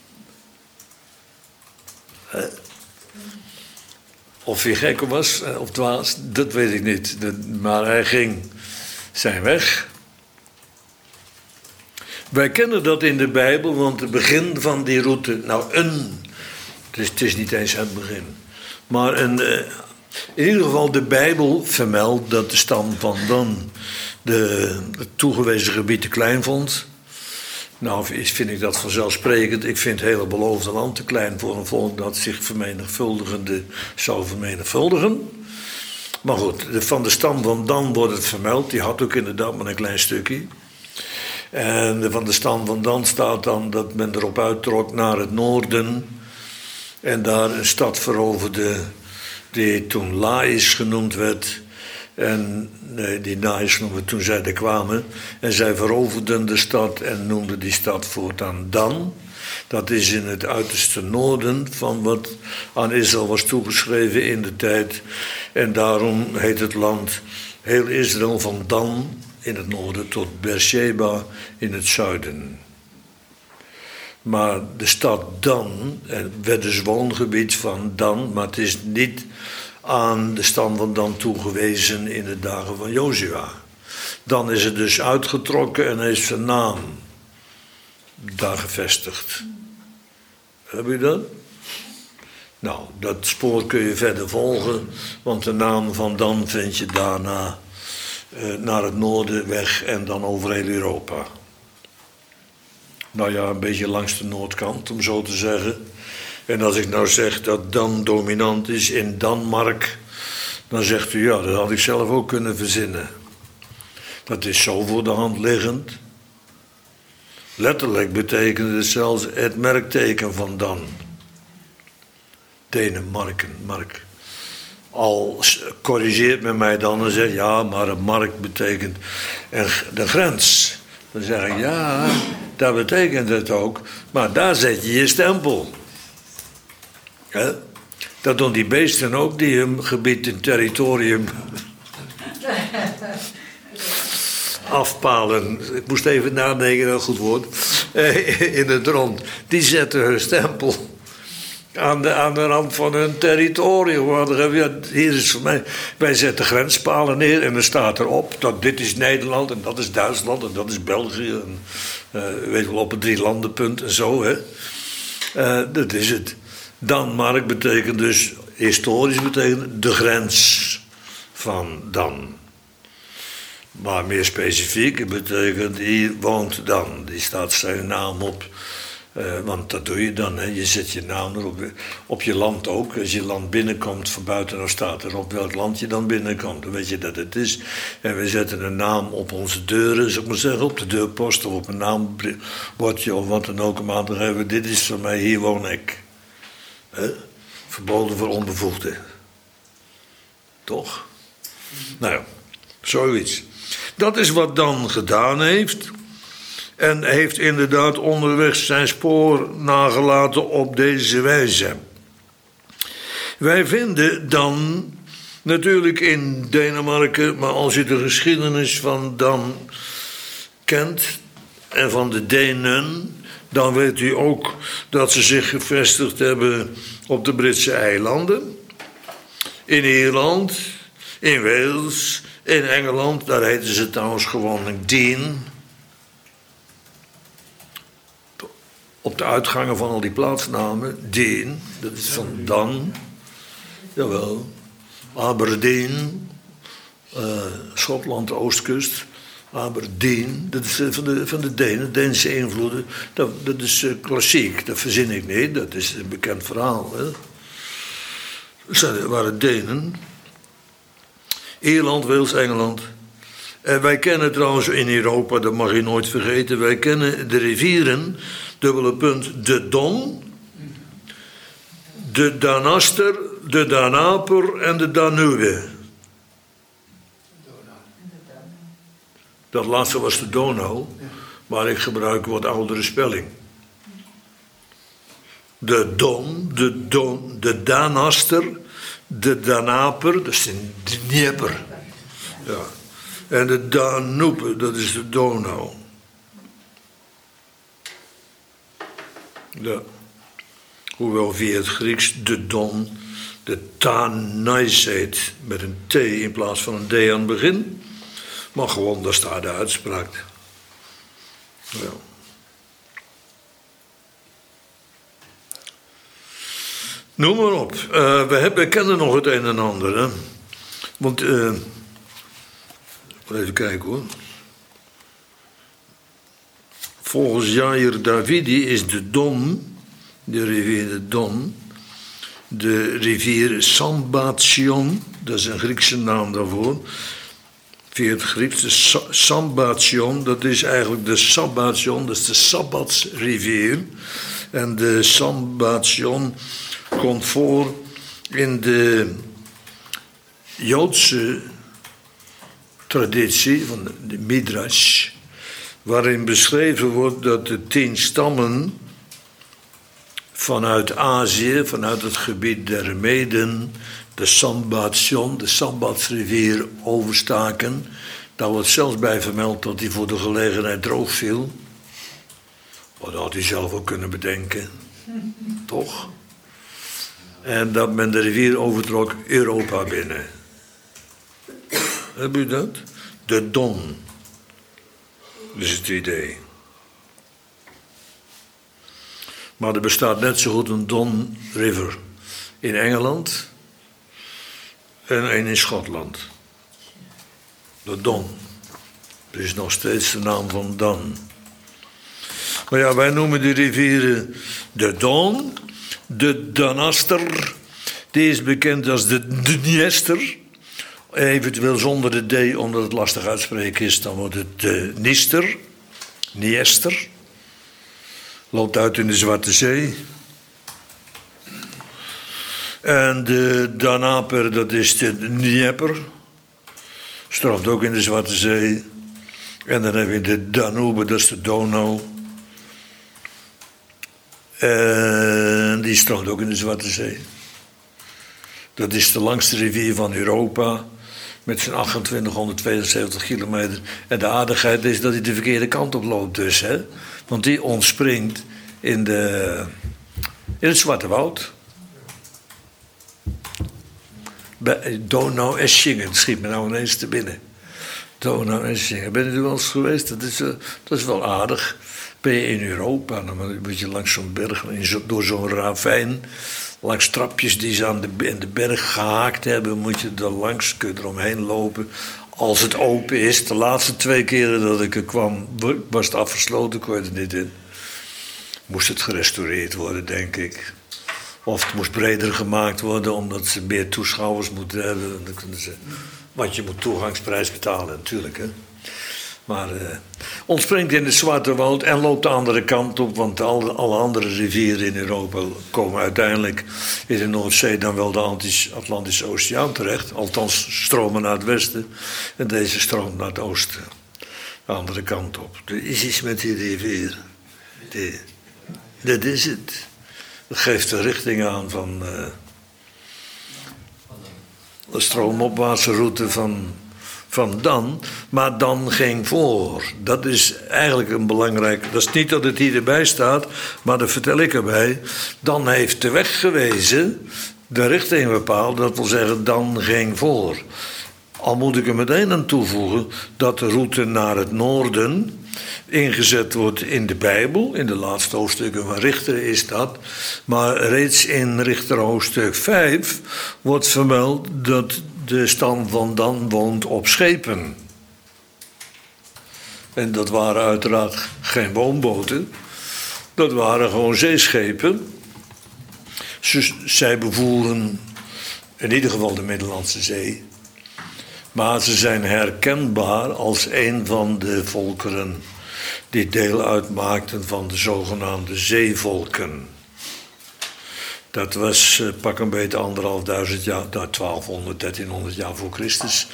Of hij gek was of dwaas, dat weet ik niet. Maar hij ging zijn weg... Wij kennen dat in de Bijbel, want het begin van die route... het is niet eens het begin. Maar in ieder geval de Bijbel vermeldt dat de stam van Dan... het toegewezen gebied te klein vond. Nou, vind ik dat vanzelfsprekend. Ik vind het hele beloofde land te klein voor een volk... dat zich vermenigvuldigende zou vermenigvuldigen. Maar goed, van de stam van Dan wordt het vermeld. Die had ook inderdaad maar een klein stukje... En van de stam van Dan staat dan dat men erop uittrok naar het noorden. En daar een stad veroverde die toen Lais genoemd werd. En die Lais genoemd toen zij er kwamen. En zij veroverden de stad en noemden die stad voortaan Dan. Dat is in het uiterste noorden van wat aan Israël was toegeschreven in de tijd. En daarom heet het land heel Israël van Dan... in het noorden tot Beersheba in het zuiden. Maar de stad Dan werd dus woongebied van Dan... maar het is niet aan de stam van Dan toegewezen in de dagen van Jozua. Dan is het dus uitgetrokken en heeft zijn naam daar gevestigd. Heb je dat? Nou, dat spoor kun je verder volgen, want de naam van Dan vind je daarna naar het noorden weg en dan over heel Europa. Nou ja, een beetje langs de noordkant, om zo te zeggen. En als ik nou zeg dat Dan dominant is in Danmark, dan zegt u, ja, dat had ik zelf ook kunnen verzinnen. Dat is zo voor de hand liggend. Letterlijk betekent het zelfs het merkteken van Dan. Denemarken, mark. Al corrigeert men mij dan en zegt, ja, maar een mark betekent de grens. Dan zeg ik, ja, dat betekent het ook, maar daar zet je je stempel. He? Dat doen die beesten ook, die hun gebied en territorium afpalen. Ik moest even nadenken, dat goed woord. In het rond. Die zetten hun stempel aan de rand van hun territorium. Hier is voor mij. Wij zetten grenspalen neer en er staat erop dat dit is Nederland en dat is Duitsland en dat is België. En, weet wel, op het 3-landenpunt en zo. Hè. Dat is het. Danmark betekent dus, historisch betekent de grens van Dan. Maar meer specifiek betekent, hier woont Dan. Die staat zijn naam op. Want dat doe je dan, hè. Je zet je naam erop. Op je land ook. Als je land binnenkomt van buitenaf staat er op welk land je dan binnenkomt. Dan weet je dat het is. En we zetten een naam op onze deuren, zou ik maar zeggen. Op de deurpost of op een naambordje of wat dan ook. Om aan te geven, dit is van mij, hier woon ik. Verboden voor onbevoegden. Toch? Nou ja, zoiets. Dat is wat Dan gedaan heeft. En heeft inderdaad onderweg zijn spoor nagelaten op deze wijze. Wij vinden Dan natuurlijk in Denemarken, maar als je de geschiedenis van Dan kent en van de Denen, dan weet u ook dat ze zich gevestigd hebben op de Britse eilanden, in Ierland, in Wales, in Engeland, daar heten ze trouwens gewoon Deen. Op de uitgangen van al die plaatsnamen, Deen, dat is van Dan, jawel, Aberdeen, Schotland, de oostkust, Aberdeen, dat is van de Denen, Deense invloeden, dat is klassiek, dat verzin ik niet, dat is een bekend verhaal. Hè. Dat waren Denen, Ierland, Wales, Engeland. En wij kennen trouwens in Europa, dat mag je nooit vergeten, wij kennen de rivieren, dubbele punt, de Don, de Danaster, de Danaper en de Danube. Dat laatste was de Donau, maar ik gebruik wat oudere spelling. De Don, de Danaster, de Danaper, dat is de Dnieper. Ja. En de Danube, dat is de Donau. Ja. Hoewel via het Grieks de Don, de Tanais heet, met een T in plaats van een D aan het begin. Maar gewoon, daar staat de uitspraak. Ja. Noem maar op. We kennen nog het een en ander. Hè? Want, even kijken hoor. Volgens Jair Davidi is de Don, de rivier de Don, de rivier Sambation, dat is een Griekse naam daarvoor. Via het Grieks, de Sambation, dat is eigenlijk de Sabbation, dat is de Sabbatsrivier. En de Sambation komt voor in de Joodse traditie van de Midrash, waarin beschreven wordt dat de 10 stammen vanuit Azië, vanuit het gebied der Meden, de Sambation, de Sabbatsrivier overstaken. Daar wordt zelfs bij vermeld dat hij voor de gelegenheid droog viel. Maar dat had hij zelf ook kunnen bedenken. Toch? En dat men de rivier overtrok Europa binnen. Heb u dat? De Don is het idee. Maar er bestaat net zo goed een Don River in Engeland en een in Schotland. De Don. Dat is nog steeds de naam van Dan. Maar ja, wij noemen die rivieren de Don, de Danaster. Die is bekend als de Dniester. Eventueel zonder de D, omdat het lastig uitspreken is, dan wordt het de Nister. Niester. Loopt uit in de Zwarte Zee. En de Danaper, dat is de Dnieper. Stroomt ook in de Zwarte Zee. En dan heb je de Danube, dat is de Donau. En die stroomt ook in de Zwarte Zee. Dat is de langste rivier van Europa. Met zijn 2872 kilometer. En de aardigheid is dat hij de verkeerde kant op loopt dus. Hè? Want die ontspringt in het Zwarte Woud. Bij Donau-Eschingen, het schiet me nou ineens te binnen. Donau-Eschingen, ben je er wel eens geweest? Dat is wel aardig. Ben je in Europa, dan moet je langs zo'n berg, door zo'n ravijn, langs trapjes die ze in de berg gehaakt hebben, moet je er langs, kun je eromheen lopen. Als het open is, de laatste 2 keren dat ik er kwam, was het afgesloten, kon je er niet in. Moest het gerestaureerd worden, denk ik. Of het moest breder gemaakt worden, omdat ze meer toeschouwers moeten hebben. Dan kunnen ze, want je moet toegangsprijs betalen, natuurlijk. Hè. Maar ontspringt in de Zwarte Woud en loopt de andere kant op. Want alle andere rivieren in Europa komen uiteindelijk in de Noordzee dan wel de Atlantische Oceaan terecht. Althans stromen naar het westen. En deze stroomt naar het oosten. De andere kant op. Er is iets met die rivier. Dat is het. Dat geeft de richting aan van de stroomopwaartse route van Dan. Maar Dan ging voor. Dat is eigenlijk een belangrijk. Dat is niet dat het hier erbij staat, maar dat vertel ik erbij. Dan heeft de weg gewezen, de richting bepaald. Dat wil zeggen, Dan ging voor. Al moet ik er meteen aan toevoegen dat de route naar het noorden ingezet wordt in de Bijbel. In de laatste hoofdstukken van Richter is dat. Maar reeds in Richter hoofdstuk 5 wordt vermeld dat de stam van Dan woont op schepen. En dat waren uiteraard geen woonboten. Dat waren gewoon zeeschepen. Zij bevoeren in ieder geval de Middellandse Zee. Maar ze zijn herkenbaar als een van de volkeren die deel uitmaakten van de zogenaamde zeevolken. Dat was pak een beetje 1500 jaar, 1200, 1300 jaar voor Christus.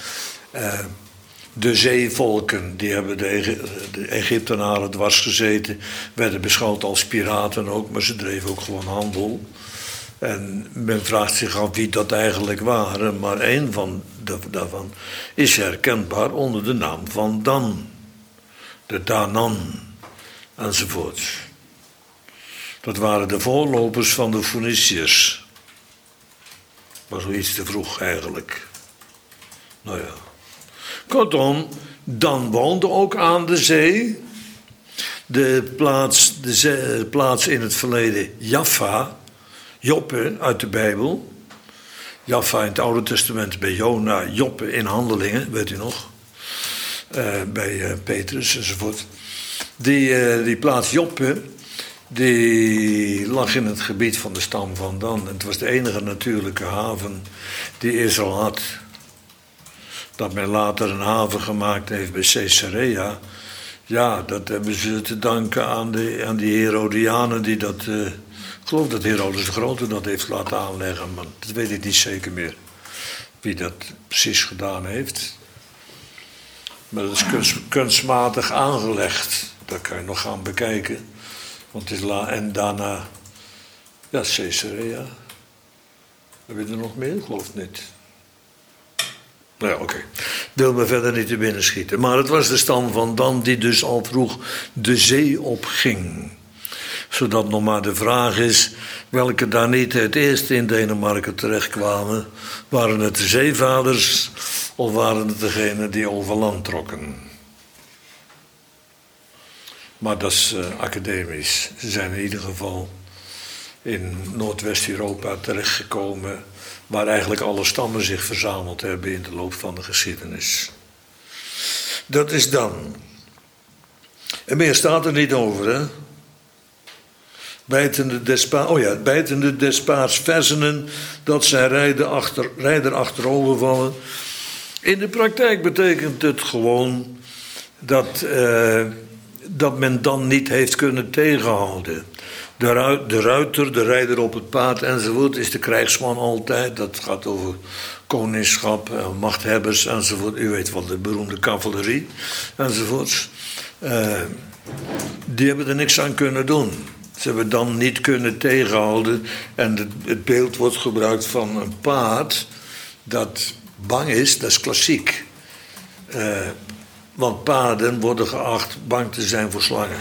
De zeevolken, die hebben de Egyptenaren dwars gezeten, werden beschouwd als piraten ook, maar ze dreven ook gewoon handel. En men vraagt zich af wie dat eigenlijk waren, maar één daarvan is herkenbaar onder de naam van Dan. De Danan, enzovoort. Dat waren de voorlopers van de Feniciërs. Was zoiets te vroeg eigenlijk. Nou ja. Kortom, Dan woonde ook aan de zee. De plaats in het verleden Jaffa, Joppe uit de Bijbel. Jaffa in het Oude Testament bij Jona, Joppe in Handelingen, weet u nog. Bij Petrus enzovoort. Die plaats Joppe, die lag in het gebied van de stam van Dan. En het was de enige natuurlijke haven die Israël had. Dat men later een haven gemaakt heeft bij Caesarea. Ja, dat hebben ze te danken aan die Herodianen die dat... ik geloof dat Herodes de Grote dat heeft laten aanleggen, maar dat weet ik niet zeker meer. Wie dat precies gedaan heeft. Maar dat is kunstmatig aangelegd. Dat kan je nog gaan bekijken. Want het is en daarna... Ja, Caesarea. Heb je er nog meer? Ik geloof het niet. Nou ja, oké. Wil me verder niet te binnen schieten. Maar het was de stam van Dan die dus al vroeg de zee opging. Zodat nog maar de vraag is welke daar niet het eerst in Denemarken terechtkwamen. Waren het de zeevaders Of waren het degenen die over land trokken? Maar dat is academisch. Ze zijn in ieder geval in Noordwest-Europa terechtgekomen, waar eigenlijk alle stammen zich verzameld hebben in de loop van de geschiedenis. Dat is dan. En meer staat er niet over, hè? Bijtende despaars versenen, dat zij rijder achterover vallen. In de praktijk betekent het gewoon dat men dan niet heeft kunnen tegenhouden. De ruiter, de rijder op het paard enzovoort, is de krijgsman altijd. Dat gaat over koningschap, machthebbers enzovoort. U weet wat, de beroemde cavalerie enzovoorts. Die hebben er niks aan kunnen doen. Ze hebben dan niet kunnen tegenhouden. En het beeld wordt gebruikt van een paard dat bang is, dat is klassiek. Want paarden worden geacht bang te zijn voor slangen.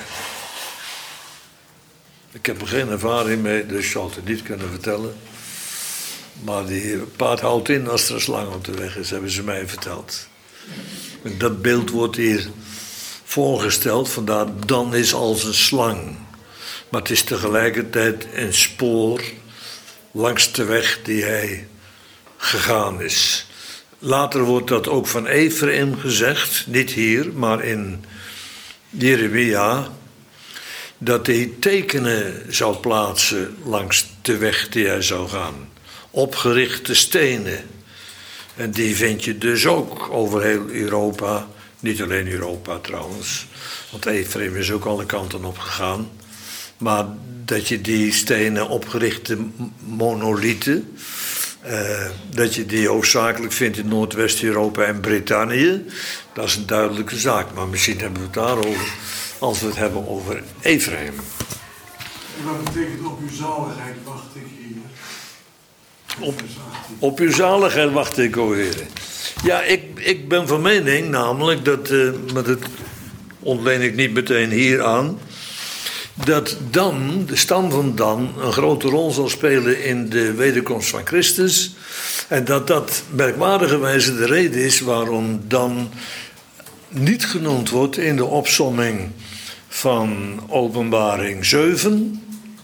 Ik heb er geen ervaring mee, dus ik zal het niet kunnen vertellen. Maar die paard houdt in als er een slang op de weg is, hebben ze mij verteld. En dat beeld wordt hier voorgesteld, vandaar dan is als een slang. Maar het is tegelijkertijd een spoor langs de weg die hij gegaan is. Later wordt dat ook van Efraïm gezegd, niet hier, maar in Jeremia, dat hij tekenen zou plaatsen langs de weg die hij zou gaan. Opgerichte stenen. En die vind je dus ook over heel Europa, niet alleen Europa trouwens, want Efraïm is ook alle kanten op gegaan. Maar dat je die stenen opgerichte monolieten, dat je die hoofdzakelijk vindt in Noordwest-Europa en Brittannië, dat is een duidelijke zaak. Maar misschien hebben we het daarover als we het hebben over Efraïm. En wat betekent op uw zaligheid wacht ik hier? Op uw zaligheid wacht ik, o Heer. Ja, ik ben van mening namelijk dat, maar dat ontleen ik niet meteen hier aan, dat Dan, de stam van Dan, een grote rol zal spelen in de wederkomst van Christus. En dat merkwaardigerwijze de reden is waarom Dan niet genoemd wordt in de opsomming van Openbaring 7.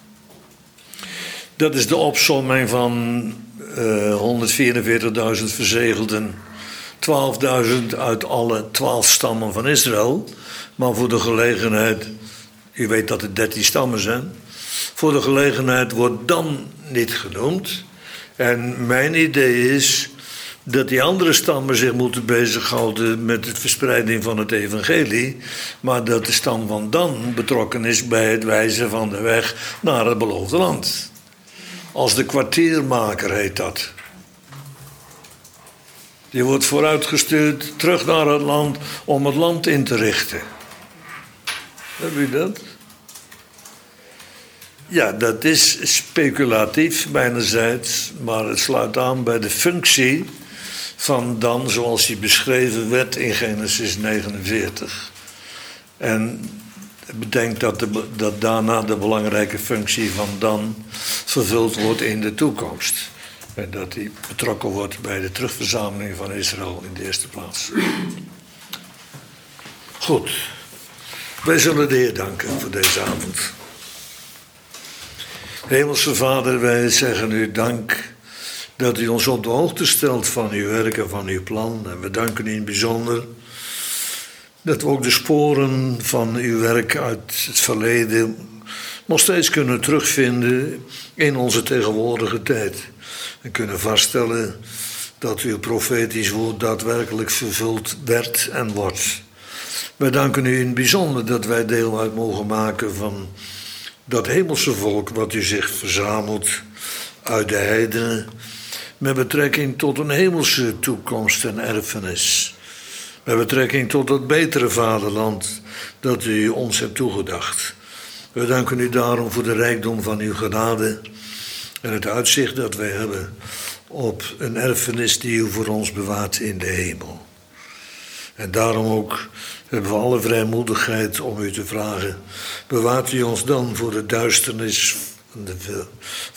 Dat is de opsomming van 144.000 verzegelden, 12.000 uit alle 12 stammen van Israël. Maar voor de gelegenheid, u weet dat het 13 stammen zijn, voor de gelegenheid wordt Dan niet genoemd. En mijn idee is dat die andere stammen zich moeten bezighouden met de verspreiding van het evangelie, maar dat de stam van Dan betrokken is bij het wijzen van de weg naar het beloofde land. Als de kwartiermaker heet dat. Die wordt vooruitgestuurd terug naar het land om het land in te richten. Heb u dat? Ja, dat is speculatief mijnerzijds, maar het sluit aan bij de functie van Dan zoals die beschreven werd in Genesis 49. En bedenk dat daarna de belangrijke functie van Dan vervuld wordt in de toekomst. En dat hij betrokken wordt bij de terugverzameling van Israël in de eerste plaats. Goed. Wij zullen de Heer danken voor deze avond. Hemelse Vader, wij zeggen u dank dat u ons op de hoogte stelt van uw werk en van uw plan. En we danken u in het bijzonder dat we ook de sporen van uw werk uit het verleden nog steeds kunnen terugvinden in onze tegenwoordige tijd. En kunnen vaststellen dat uw profetisch woord daadwerkelijk vervuld werd en wordt. Wij danken u in het bijzonder dat wij deel uit mogen maken van dat hemelse volk wat u zich verzamelt uit de heidenen met betrekking tot een hemelse toekomst en erfenis. Met betrekking tot dat betere vaderland dat u ons hebt toegedacht. We danken u daarom voor de rijkdom van uw genade en het uitzicht dat wij hebben op een erfenis die u voor ons bewaart in de hemel. En daarom ook hebben we alle vrijmoedigheid om u te vragen, bewaart u ons dan voor de duisternis en de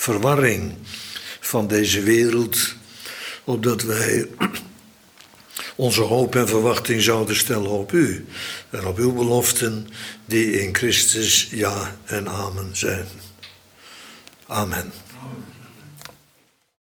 verwarring van deze wereld, opdat wij onze hoop en verwachting zouden stellen op u en op uw beloften die in Christus ja en amen zijn. Amen. Amen.